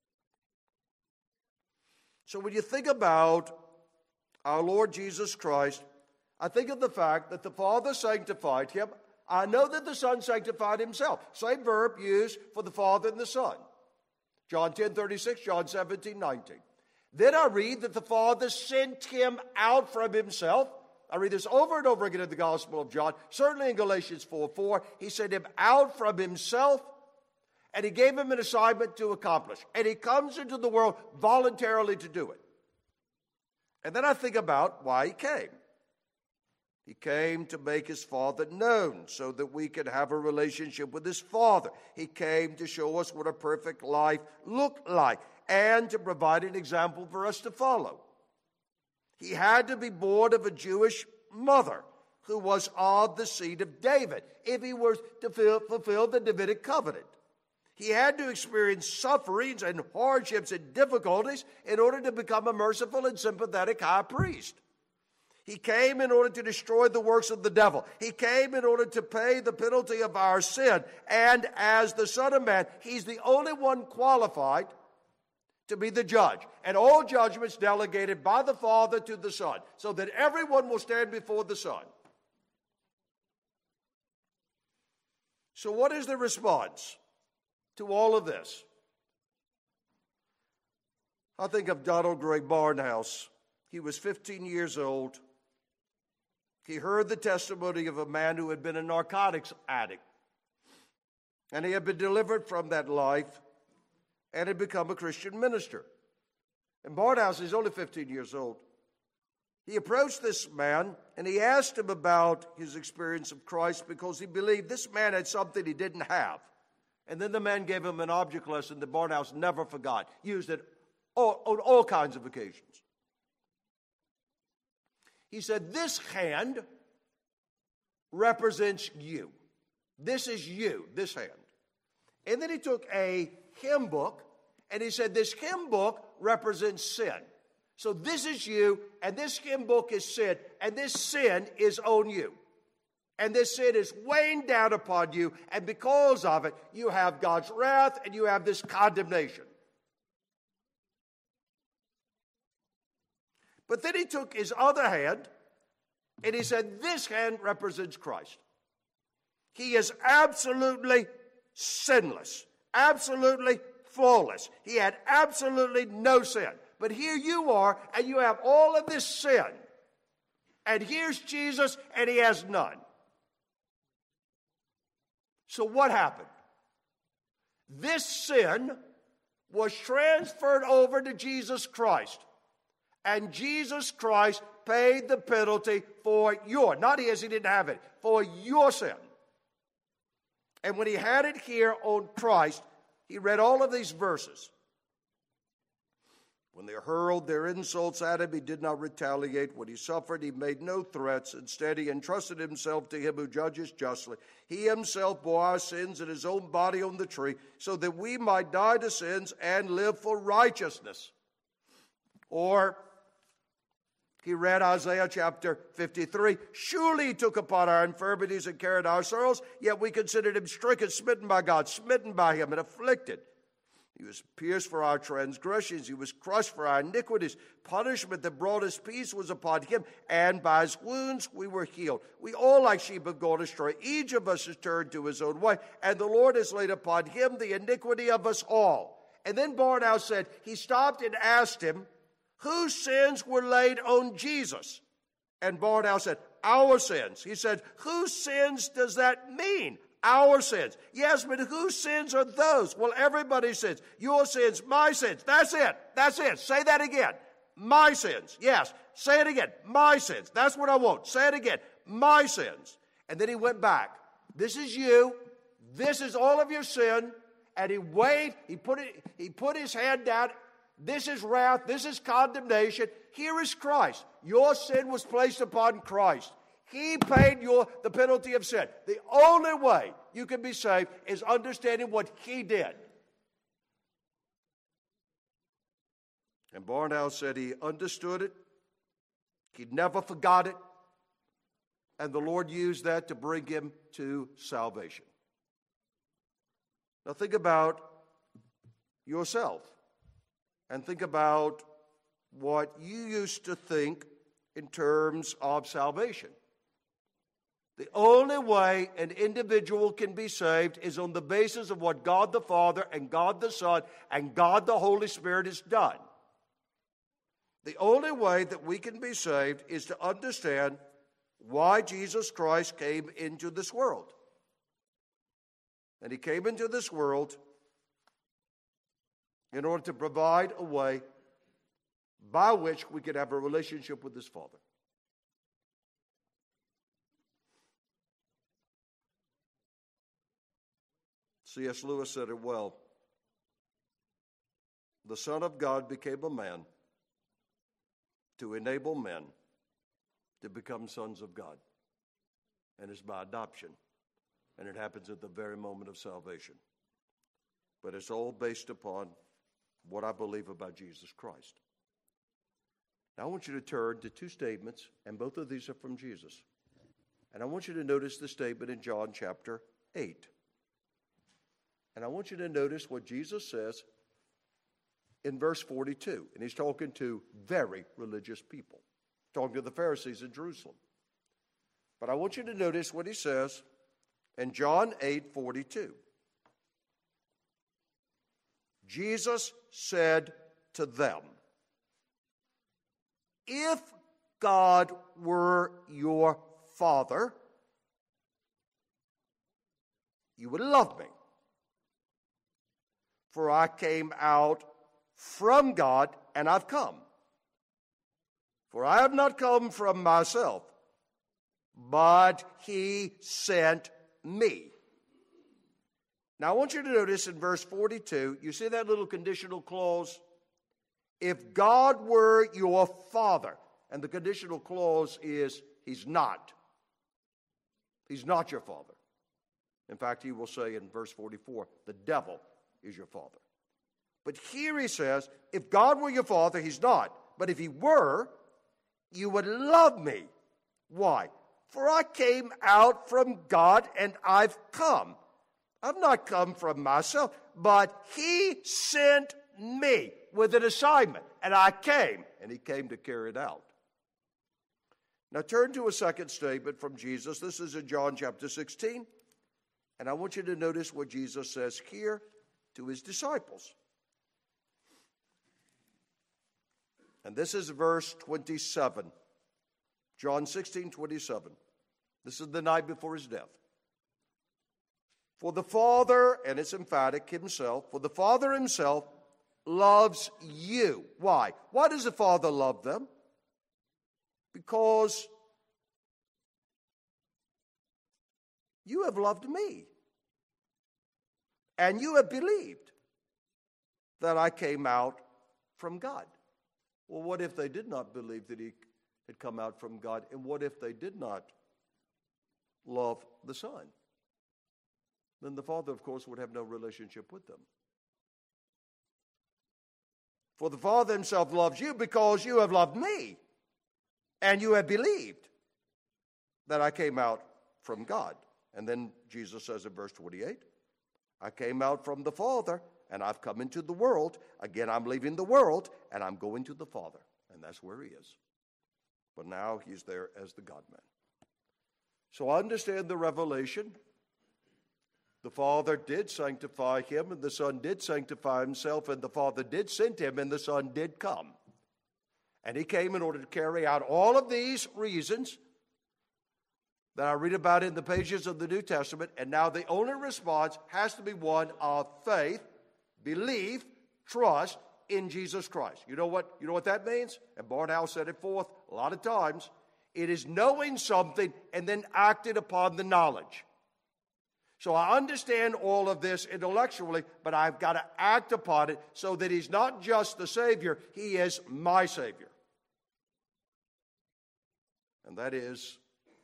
So when you think about our Lord Jesus Christ, I think of the fact that the Father sanctified him. I know that the Son sanctified himself. Same verb used for the Father and the Son. John ten thirty-six, John seventeen nineteen. Then I read that the Father sent him out from himself. I read this over and over again in the Gospel of John. Certainly in Galatians four four, he sent him out from himself, and he gave him an assignment to accomplish. And he comes into the world voluntarily to do it. And then I think about why he came. He came to make his Father known so that we could have a relationship with his Father. He came to show us what a perfect life looked like and to provide an example for us to follow. He had to be born of a Jewish mother who was of the seed of David if he was to fulfill the Davidic covenant. He had to experience sufferings and hardships and difficulties in order to become a merciful and sympathetic high priest. He came in order to destroy the works of the devil. He came in order to pay the penalty of our sin. And as the Son of Man, he's the only one qualified to be the judge. And all judgments delegated by the Father to the Son, so that everyone will stand before the Son. So what is the response to all of this? I think of Donald Gray Barnhouse. He was fifteen years old. He heard the testimony of a man who had been a narcotics addict. And he had been delivered from that life and had become a Christian minister. And Barnhouse is only fifteen years old. He approached this man and he asked him about his experience of Christ because he believed this man had something he didn't have. And then the man gave him an object lesson that Barnhouse never forgot, used it all, on all kinds of occasions. He said, "This hand represents you. This is you, this hand." And then he took a hymn book and he said, "This hymn book represents sin. So this is you, and this hymn book is sin, and this sin is on you. And this sin is weighing down upon you, and because of it, you have God's wrath and you have this condemnation." But then he took his other hand and he said, "This hand represents Christ. He is absolutely sinless, absolutely flawless. He had absolutely no sin. But here you are, and you have all of this sin. And here's Jesus, and he has none. So what happened? This sin was transferred over to Jesus Christ. And Jesus Christ paid the penalty for your, not his, he didn't have it, for your sin. And when he had it here on Christ, he read all of these verses. When they hurled their insults at him, he did not retaliate. When he suffered, he made no threats. Instead, he entrusted himself to him who judges justly. He himself bore our sins in his own body on the tree, so that we might die to sins and live for righteousness. Or he read Isaiah chapter fifty-three. Surely he took upon our infirmities and carried our sorrows, yet we considered him stricken, smitten by God, smitten by him, and afflicted. He was pierced for our transgressions. He was crushed for our iniquities. Punishment that brought us peace was upon him, and by his wounds we were healed. We all like sheep have gone astray. Each of us has turned to his own way, and the Lord has laid upon him the iniquity of us all. And then Barnhouse said, he stopped and asked him, whose sins were laid on Jesus? And Barnhouse said, our sins. He said, whose sins does that mean? Our sins. Yes, but whose sins are those? Well, everybody's sins. Your sins, my sins. That's it. That's it. Say that again. My sins. Yes. Say it again. My sins. That's what I want. Say it again. My sins. And then he went back. This is you. This is all of your sin. And he weighed, he put it, he put his hand down. This is wrath. This is condemnation. Here is Christ. Your sin was placed upon Christ. He paid your, the penalty of sin. The only way you can be saved is understanding what he did. And Barnhouse said he understood it. He never forgot it. And the Lord used that to bring him to salvation. Now think about yourself. And think about what you used to think in terms of salvation. The only way an individual can be saved is on the basis of what God the Father and God the Son and God the Holy Spirit has done. The only way that we can be saved is to understand why Jesus Christ came into this world. And he came into this world in order to provide a way by which we could have a relationship with his Father. C S Lewis said it well. The Son of God became a man to enable men to become sons of God. And it's by adoption. And it happens at the very moment of salvation. But it's all based upon what I believe about Jesus Christ. Now I want you to turn to two statements, and both of these are from Jesus. And I want you to notice the statement in John chapter eight. And I want you to notice what Jesus says in verse forty-two. And he's talking to very religious people, talking to the Pharisees in Jerusalem. But I want you to notice what he says in John eight forty-two. Jesus said to them, if God were your Father, you would love me. For I came out from God, and I've come. For I have not come from myself, but he sent me. Now I want you to notice in verse forty-two, you see that little conditional clause? If God were your Father, and the conditional clause is, he's not. He's not your Father. In fact, he will say in verse forty-four, the devil is your father. But here he says, if God were your Father, he's not. But if he were, you would love me. Why? For I came out from God and I've come. I've not come from myself, but he sent me with an assignment. And I came, and he came to carry it out. Now turn to a second statement from Jesus. This is in John chapter sixteen. And I want you to notice what Jesus says here to his disciples. And this is verse twenty-seven. John sixteen, twenty-seven. This is the night before his death. For the Father, and it's emphatic, himself, for the Father himself loves you. Why? Why does the Father love them? Because you have loved me. And you have believed that I came out from God. Well, what if they did not believe that he had come out from God? And what if they did not love the Son? Then the Father, of course, would have no relationship with them. For the Father himself loves you because you have loved me, and you have believed that I came out from God. And then Jesus says in verse twenty-eight, I came out from the Father, and I've come into the world. Again, I'm leaving the world, and I'm going to the Father. And that's where he is. But now he's there as the God-man. So I understand the revelation. The Father did sanctify him, and the Son did sanctify himself, and the Father did send him, and the Son did come. And he came in order to carry out all of these reasons that I read about in the pages of the New Testament. And now the only response has to be one of faith, belief, trust in Jesus Christ. You know what, you know what that means? And Barnhouse said it forth a lot of times. It is knowing something and then acting upon the knowledge. So I understand all of this intellectually, but I've got to act upon it so that he's not just the Savior, he is my Savior. And that is,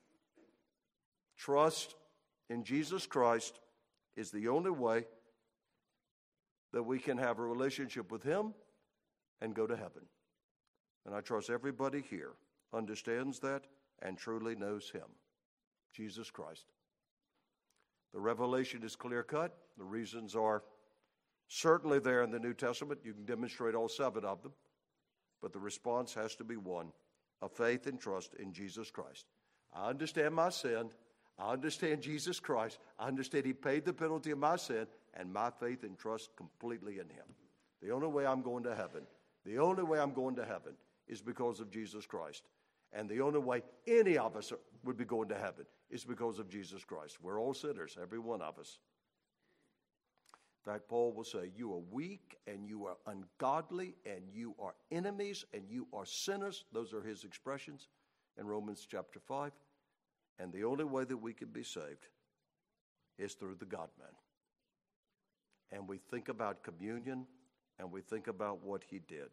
trust in Jesus Christ is the only way that we can have a relationship with him and go to heaven. And I trust everybody here understands that and truly knows him, Jesus Christ. The revelation is clear-cut. The reasons are certainly there in the New Testament. You can demonstrate all seven of them. But the response has to be one of faith and trust in Jesus Christ. I understand my sin. I understand Jesus Christ. I understand he paid the penalty of my sin, and my faith and trust completely in him. The only way I'm going to heaven, the only way I'm going to heaven is because of Jesus Christ. And the only way any of us would be going to heaven is because of Jesus Christ. We're all sinners, every one of us. In fact, Paul will say, you are weak and you are ungodly and you are enemies and you are sinners. Those are his expressions in Romans chapter five. And the only way that we can be saved is through the God-man. And we think about communion and we think about what he did.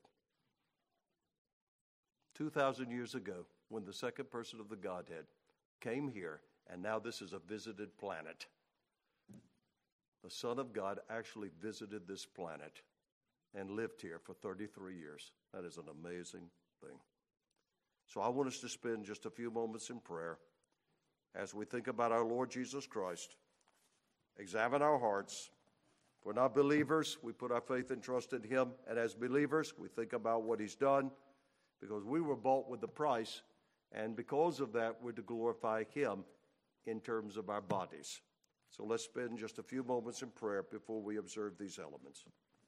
two thousand years ago, when the second person of the Godhead came here, and now this is a visited planet. The Son of God actually visited this planet and lived here for thirty-three years. That is an amazing thing. So I want us to spend just a few moments in prayer as we think about our Lord Jesus Christ. Examine our hearts. If we're not believers, we put our faith and trust in him. And as believers, we think about what he's done, because we were bought with a price, and because of that, we're to glorify him in terms of our bodies. So let's spend just a few moments in prayer before we observe these elements.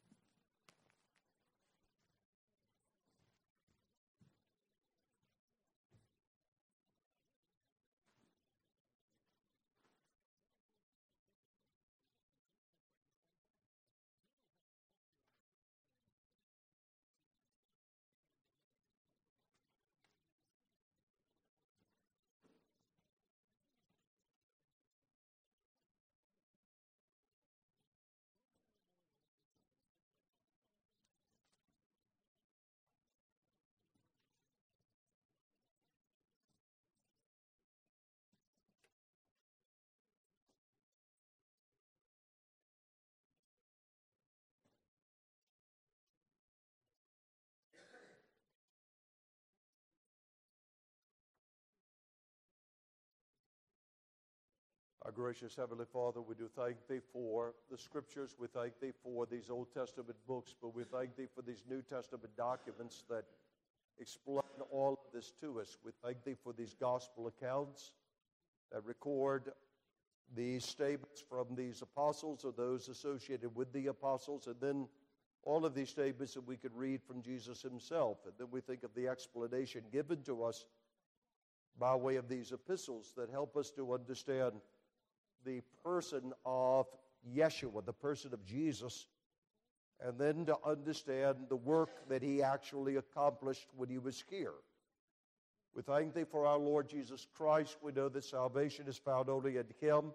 Our gracious Heavenly Father, we do thank thee for the Scriptures. We thank thee for these Old Testament books, but we thank thee for these New Testament documents that explain all of this to us. We thank thee for these gospel accounts that record these statements from these apostles or those associated with the apostles, and then All of these statements that we could read from Jesus himself, and then we think of the explanation given to us by way of these epistles that help us to understand the person of Yeshua, the person of Jesus, and then to understand the work that he actually accomplished when he was here. We thank thee for our Lord Jesus Christ. We know that salvation is found only in him.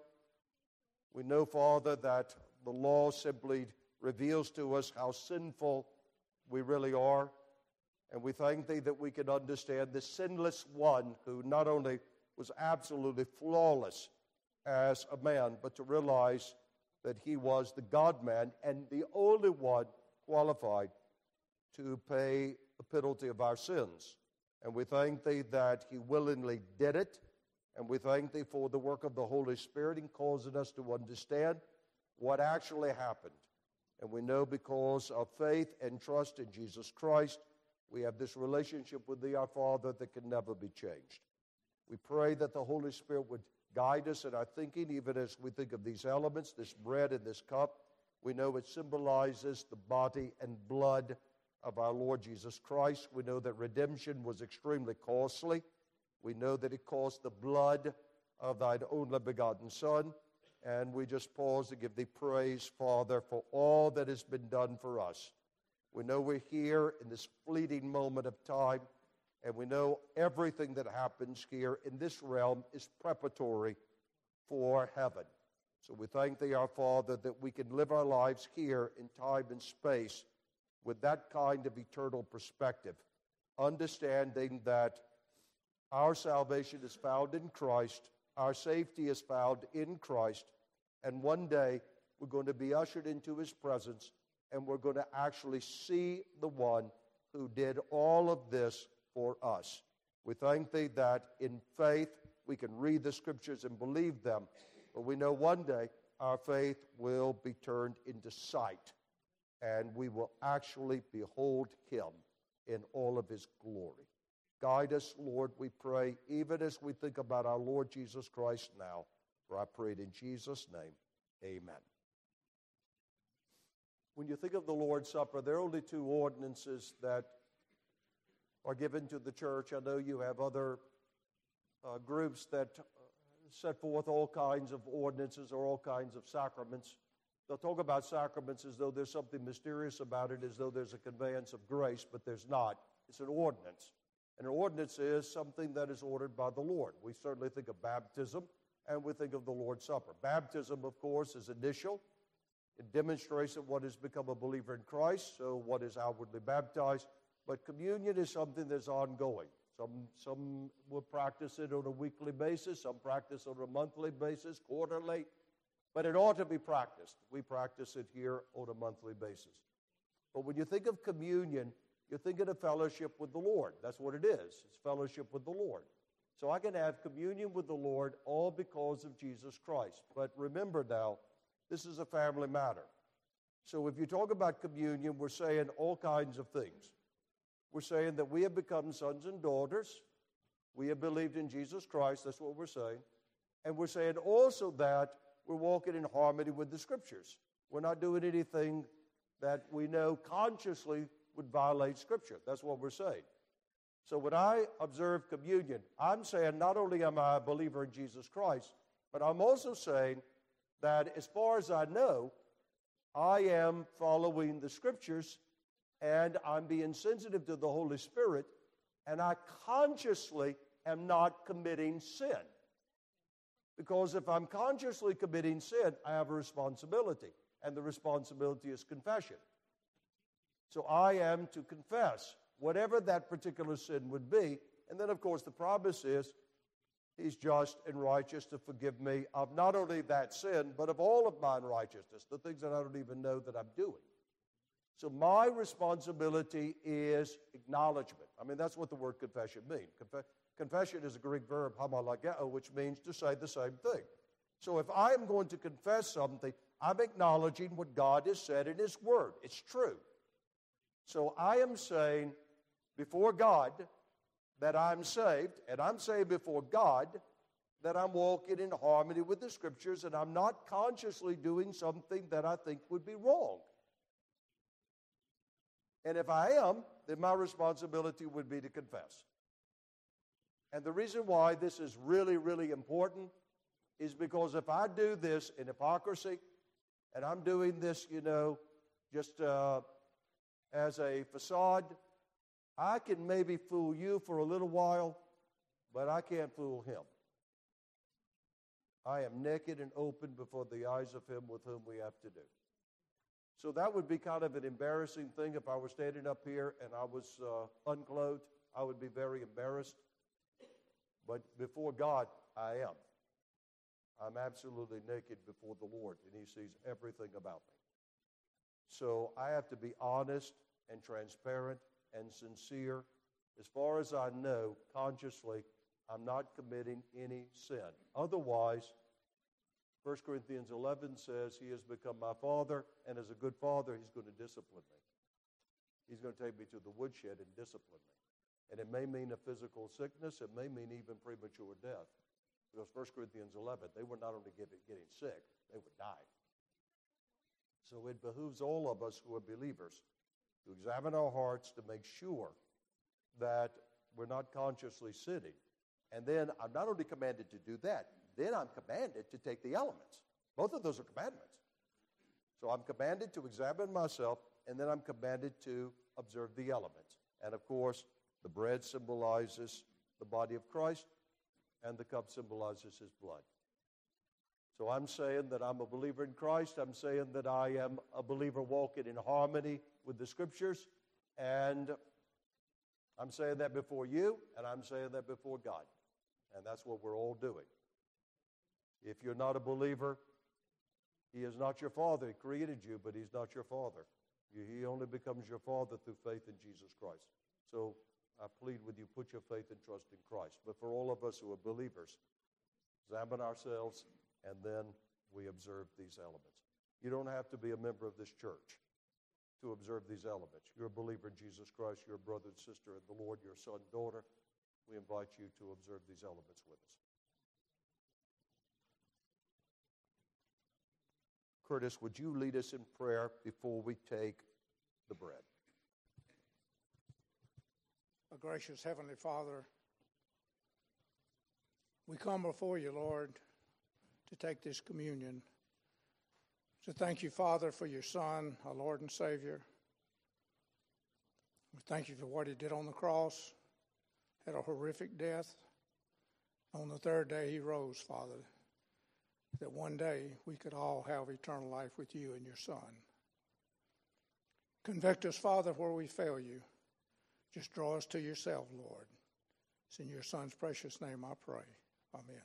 We know, Father, that the law simply reveals to us how sinful we really are. And we thank thee that we can understand the sinless one who not only was absolutely flawless as a man, but to realize that he was the God-man and the only one qualified to pay the penalty of our sins. And we thank thee that he willingly did it. And we thank thee for the work of the Holy Spirit in causing us to understand what actually happened. And we know because of faith and trust in Jesus Christ, we have this relationship with thee, our Father, that can never be changed. We pray that the Holy Spirit would guide us in our thinking, even as we think of these elements, this bread and this cup. We know it symbolizes the body and blood of our Lord Jesus Christ. We know that redemption was extremely costly. We know that it cost the blood of thine only begotten Son. And we just pause to give thee praise, Father, for all that has been done for us. We know we're here in this fleeting moment of time, and we know everything that happens here in this realm is preparatory for heaven. So we thank thee, our Father, that we can live our lives here in time and space with that kind of eternal perspective, understanding that our salvation is found in Christ, our safety is found in Christ, and one day we're going to be ushered into his presence, and we're going to actually see the one who did all of this for us. We thank thee that in faith we can read the scriptures and believe them, but we know one day our faith will be turned into sight, and we will actually behold him in all of his glory. Guide us, Lord, we pray, even as we think about our Lord Jesus Christ now. For I pray it in Jesus' name, amen. When you think of the Lord's Supper, there are only two ordinances that are given to the church. I know you have other uh, groups that uh, set forth all kinds of ordinances or all kinds of sacraments. They'll talk about sacraments as though there's something mysterious about it, as though there's a conveyance of grace, but there's not. It's an ordinance. And an ordinance is something that is ordered by the Lord. We certainly think of baptism, and we think of the Lord's Supper. Baptism, of course, is initial. It demonstrates that one has become a believer in Christ, so one is outwardly baptized. But communion is something that's ongoing. Some, some will practice it on a weekly basis, some practice on a monthly basis, quarterly. But it ought to be practiced. We practice it here on a monthly basis. But when you think of communion, you're thinking of fellowship with the Lord. That's what it is. It's fellowship with the Lord. So I can have communion with the Lord all because of Jesus Christ. But remember now, this is a family matter. So if you talk about communion, we're saying all kinds of things. We're saying that we have become sons and daughters. We have believed in Jesus Christ. That's what we're saying. And we're saying also that we're walking in harmony with the Scriptures. We're not doing anything that we know consciously would violate Scripture. That's what we're saying. So when I observe communion, I'm saying not only am I a believer in Jesus Christ, but I'm also saying that as far as I know, I am following the Scriptures and I'm being sensitive to the Holy Spirit, and I consciously am not committing sin. Because if I'm consciously committing sin, I have a responsibility, and the responsibility is confession. So I am to confess whatever that particular sin would be, and then, of course, the promise is he's just and righteous to forgive me of not only that sin, but of all of my unrighteousness, the things that I don't even know that I'm doing. So my responsibility is acknowledgement. I mean, that's what the word confession means. Conf- confession is a Greek verb, homologeo, which means to say the same thing. So if I am going to confess something, I'm acknowledging what God has said in His Word. It's true. So I am saying before God that I'm saved, and I'm saying before God that I'm walking in harmony with the Scriptures, and I'm not consciously doing something that I think would be wrong. And if I am, then my responsibility would be to confess. And the reason why this is really, really important is because if I do this in hypocrisy, and I'm doing this, you know, just uh, as a facade, I can maybe fool you for a little while, but I can't fool him. I am naked and open before the eyes of him with whom we have to do. So that would be kind of an embarrassing thing if I were standing up here and I was uh, unclothed. I would be very embarrassed. But before God, I am. I'm absolutely naked before the Lord, and he sees everything about me. So I have to be honest and transparent and sincere. As far as I know, consciously, I'm not committing any sin. Otherwise, First Corinthians eleven says, he has become my father, and as a good father, he's going to discipline me. He's going to take me to the woodshed and discipline me. And it may mean a physical sickness. It may mean even premature death. Because First Corinthians eleven, they were not only getting, getting sick, they were dying. So it behooves all of us who are believers to examine our hearts to make sure that we're not consciously sinning. And then I'm not only commanded to do that, then I'm commanded to take the elements. Both of those are commandments. So I'm commanded to examine myself, and then I'm commanded to observe the elements. And of course, the bread symbolizes the body of Christ, and the cup symbolizes his blood. So I'm saying that I'm a believer in Christ. I'm saying that I am a believer walking in harmony with the Scriptures. And I'm saying that before you, and I'm saying that before God. And that's what we're all doing. If you're not a believer, he is not your father. He created you, but he's not your father. He only becomes your father through faith in Jesus Christ. So I plead with you, put your faith and trust in Christ. But for all of us who are believers, examine ourselves, and then we observe these elements. You don't have to be a member of this church to observe these elements. You're a believer in Jesus Christ. You're a brother and sister in the Lord. You're a son, daughter. We invite you to observe these elements with us. Curtis, would you lead us in prayer before we take the bread? Our gracious Heavenly Father, we come before you, Lord, to take this communion. So thank you, Father, for your Son, our Lord and Savior. We thank you for what he did on the cross, had a horrific death. On the third day he rose, Father, that one day we could all have eternal life with you and your Son. Convict us, Father, where we fail you. Just draw us to yourself, Lord. It's in your Son's precious name I pray. Amen.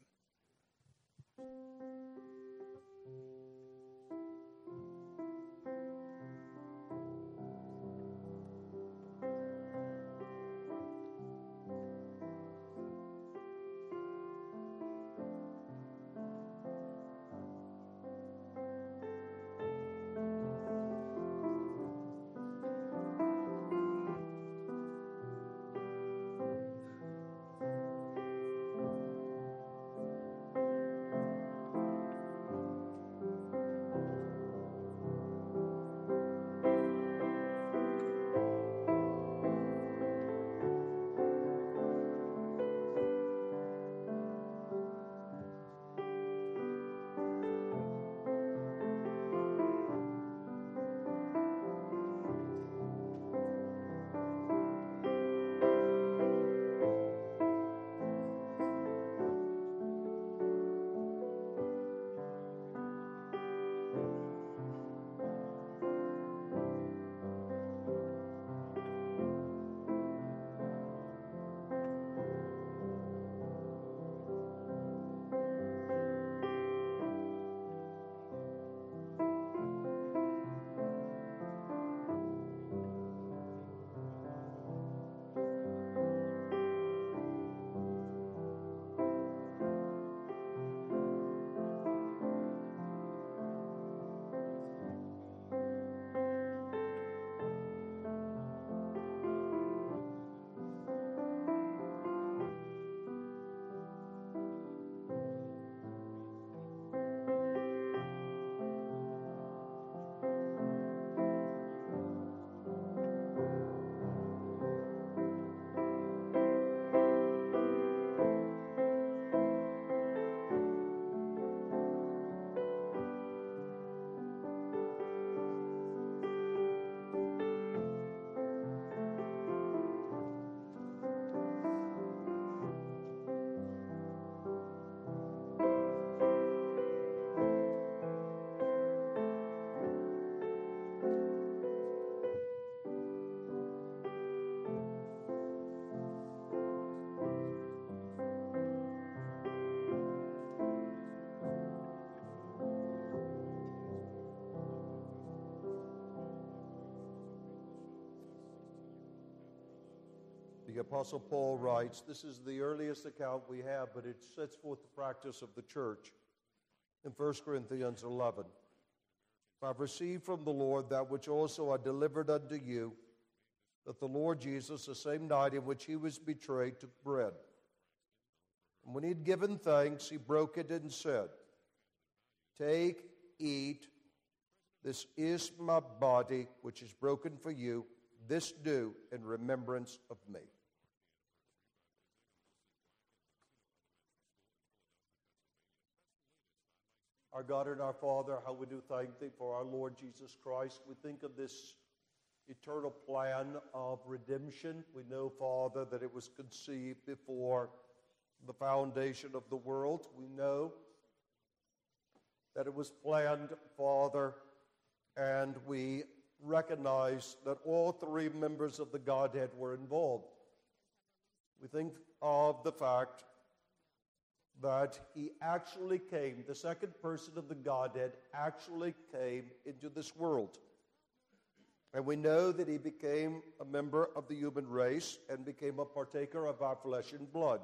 the Apostle Paul writes, this is the earliest account we have, but it sets forth the practice of the church in First Corinthians eleven. I've received from the Lord that which also I delivered unto you, that the Lord Jesus, the same night in which he was betrayed, took bread. And when he had given thanks, he broke it and said, take, eat, this is my body, which is broken for you. This do in remembrance of me. Our God and our Father, how we do thank thee for our Lord Jesus Christ. We think of this eternal plan of redemption. We know, Father, that it was conceived before the foundation of the world. We know that it was planned, Father, and we recognize that all three members of the Godhead were involved. We think of the fact that he actually came, the second person of the Godhead actually came into this world. And we know that he became a member of the human race and became a partaker of our flesh and blood.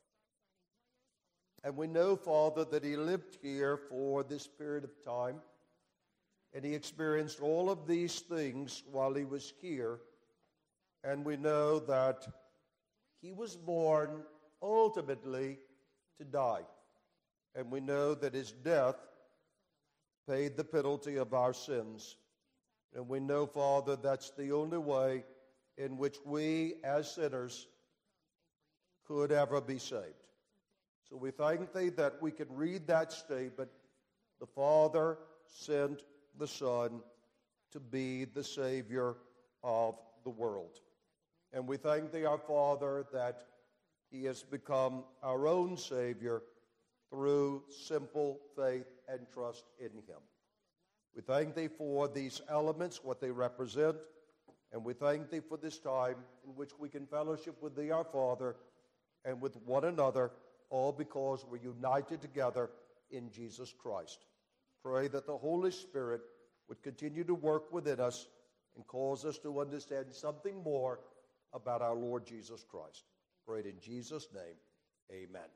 And we know, Father, that he lived here for this period of time, and he experienced all of these things while he was here. And we know that he was born ultimately to die. And we know that his death paid the penalty of our sins. And we know, Father, that's the only way in which we as sinners could ever be saved. So we thank thee that we can read that statement. The Father sent the Son to be the Savior of the world. And we thank thee, our Father, that he has become our own Savior through simple faith and trust in him. We thank thee for these elements, what they represent, and we thank thee for this time in which we can fellowship with thee, our Father, and with one another, all because we're united together in Jesus Christ. Pray that the Holy Spirit would continue to work within us and cause us to understand something more about our Lord Jesus Christ. Pray it in Jesus' name. Amen.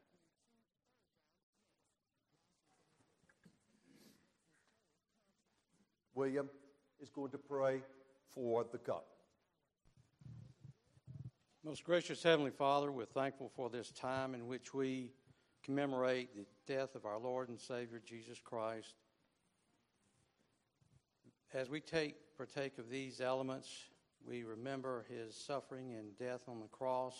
William is going to pray for the cup. Most gracious Heavenly Father, we're thankful for this time in which we commemorate the death of our Lord and Savior Jesus Christ. As we take partake of these elements, we remember his suffering and death on the cross.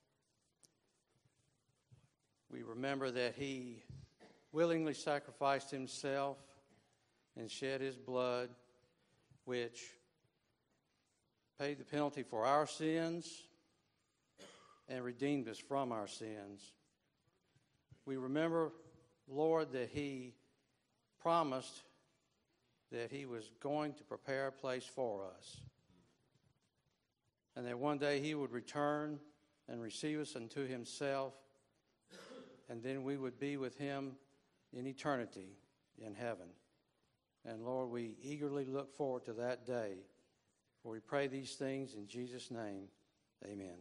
We remember that he willingly sacrificed himself and shed his blood, which paid the penalty for our sins and redeemed us from our sins. We remember, Lord, that he promised that he was going to prepare a place for us, and that one day he would return and receive us unto himself, and then we would be with him in eternity in heaven. And Lord, we eagerly look forward to that day, for we pray these things in Jesus' name. Amen.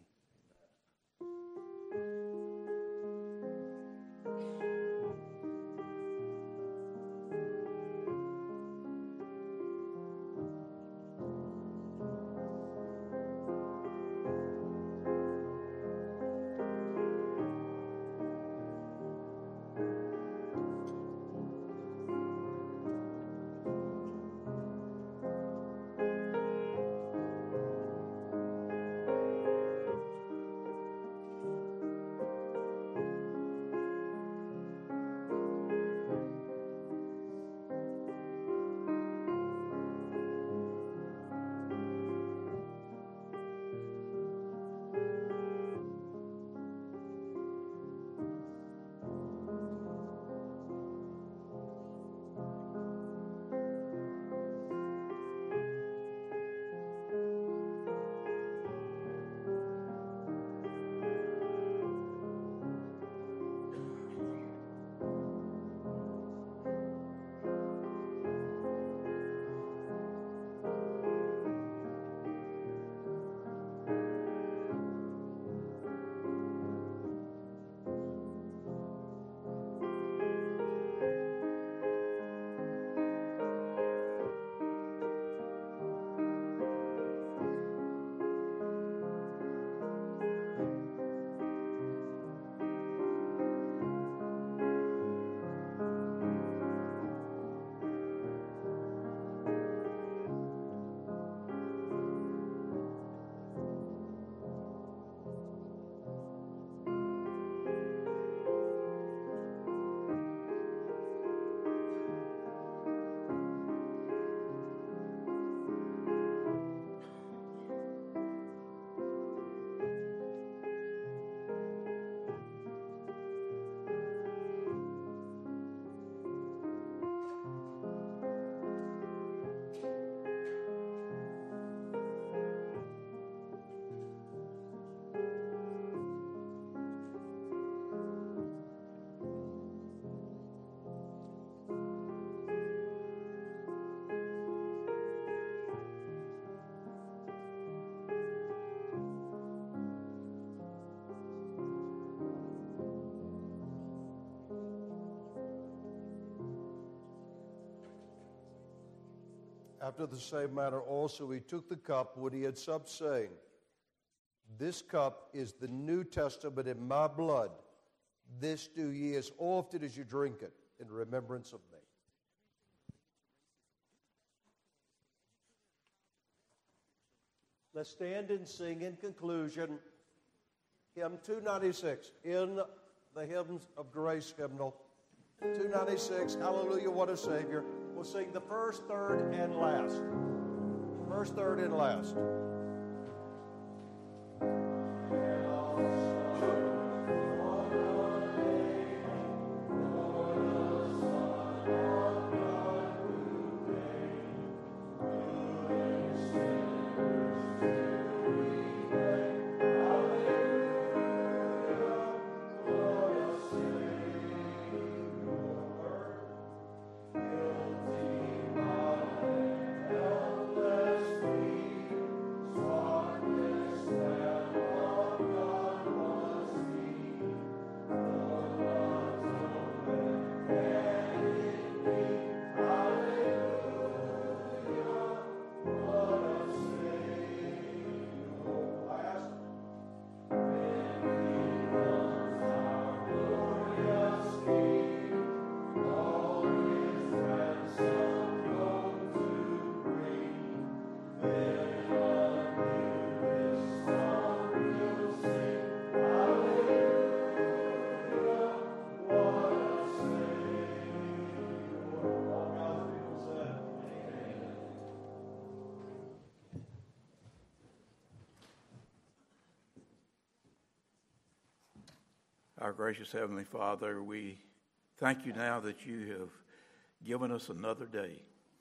after the same manner also he took the cup when he had supped, saying, This cup is the New Testament in my blood. This do ye as often as you drink it in remembrance of me. Let's stand and sing in conclusion hymn two ninety-six in the Hymns of Grace hymnal. two ninety-six, Hallelujah, what a Savior. We'll sing the first, third, and last. First, third, and last. Our gracious Heavenly Father, we thank you now that you have given us another day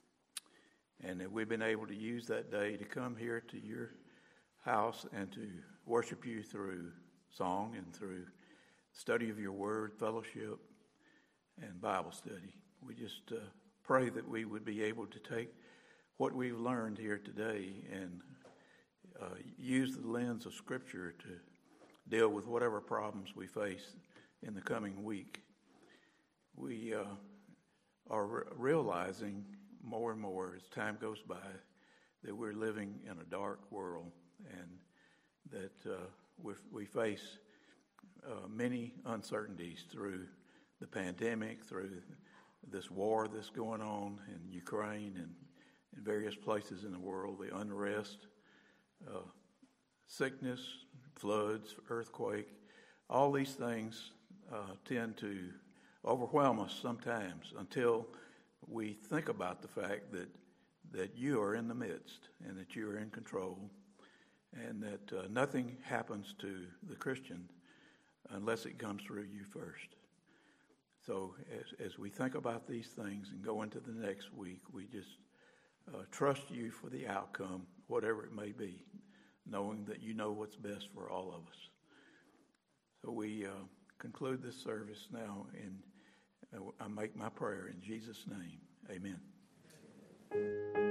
and that we've been able to use that day to come here to your house and to worship you through song and through study of your word, fellowship, and Bible study. We just uh, pray that we would be able to take what we've learned here today and uh, use the lens of Scripture to deal with whatever problems we face in the coming week. We uh, are re- realizing more and more as time goes by that we're living in a dark world and that uh, we we face uh, many uncertainties through the pandemic, through this war that's going on in Ukraine and in various places in the world, the unrest, uh, sickness, floods, earthquake. All these things uh, tend to overwhelm us sometimes until we think about the fact that that you are in the midst and that you are in control and that uh, nothing happens to the Christian unless it comes through you first. So as, as we think about these things and go into the next week, we just uh, trust you for the outcome, whatever it may be, knowing that you know what's best for all of us. So we uh, conclude this service now, and I make my prayer in Jesus' name. Amen.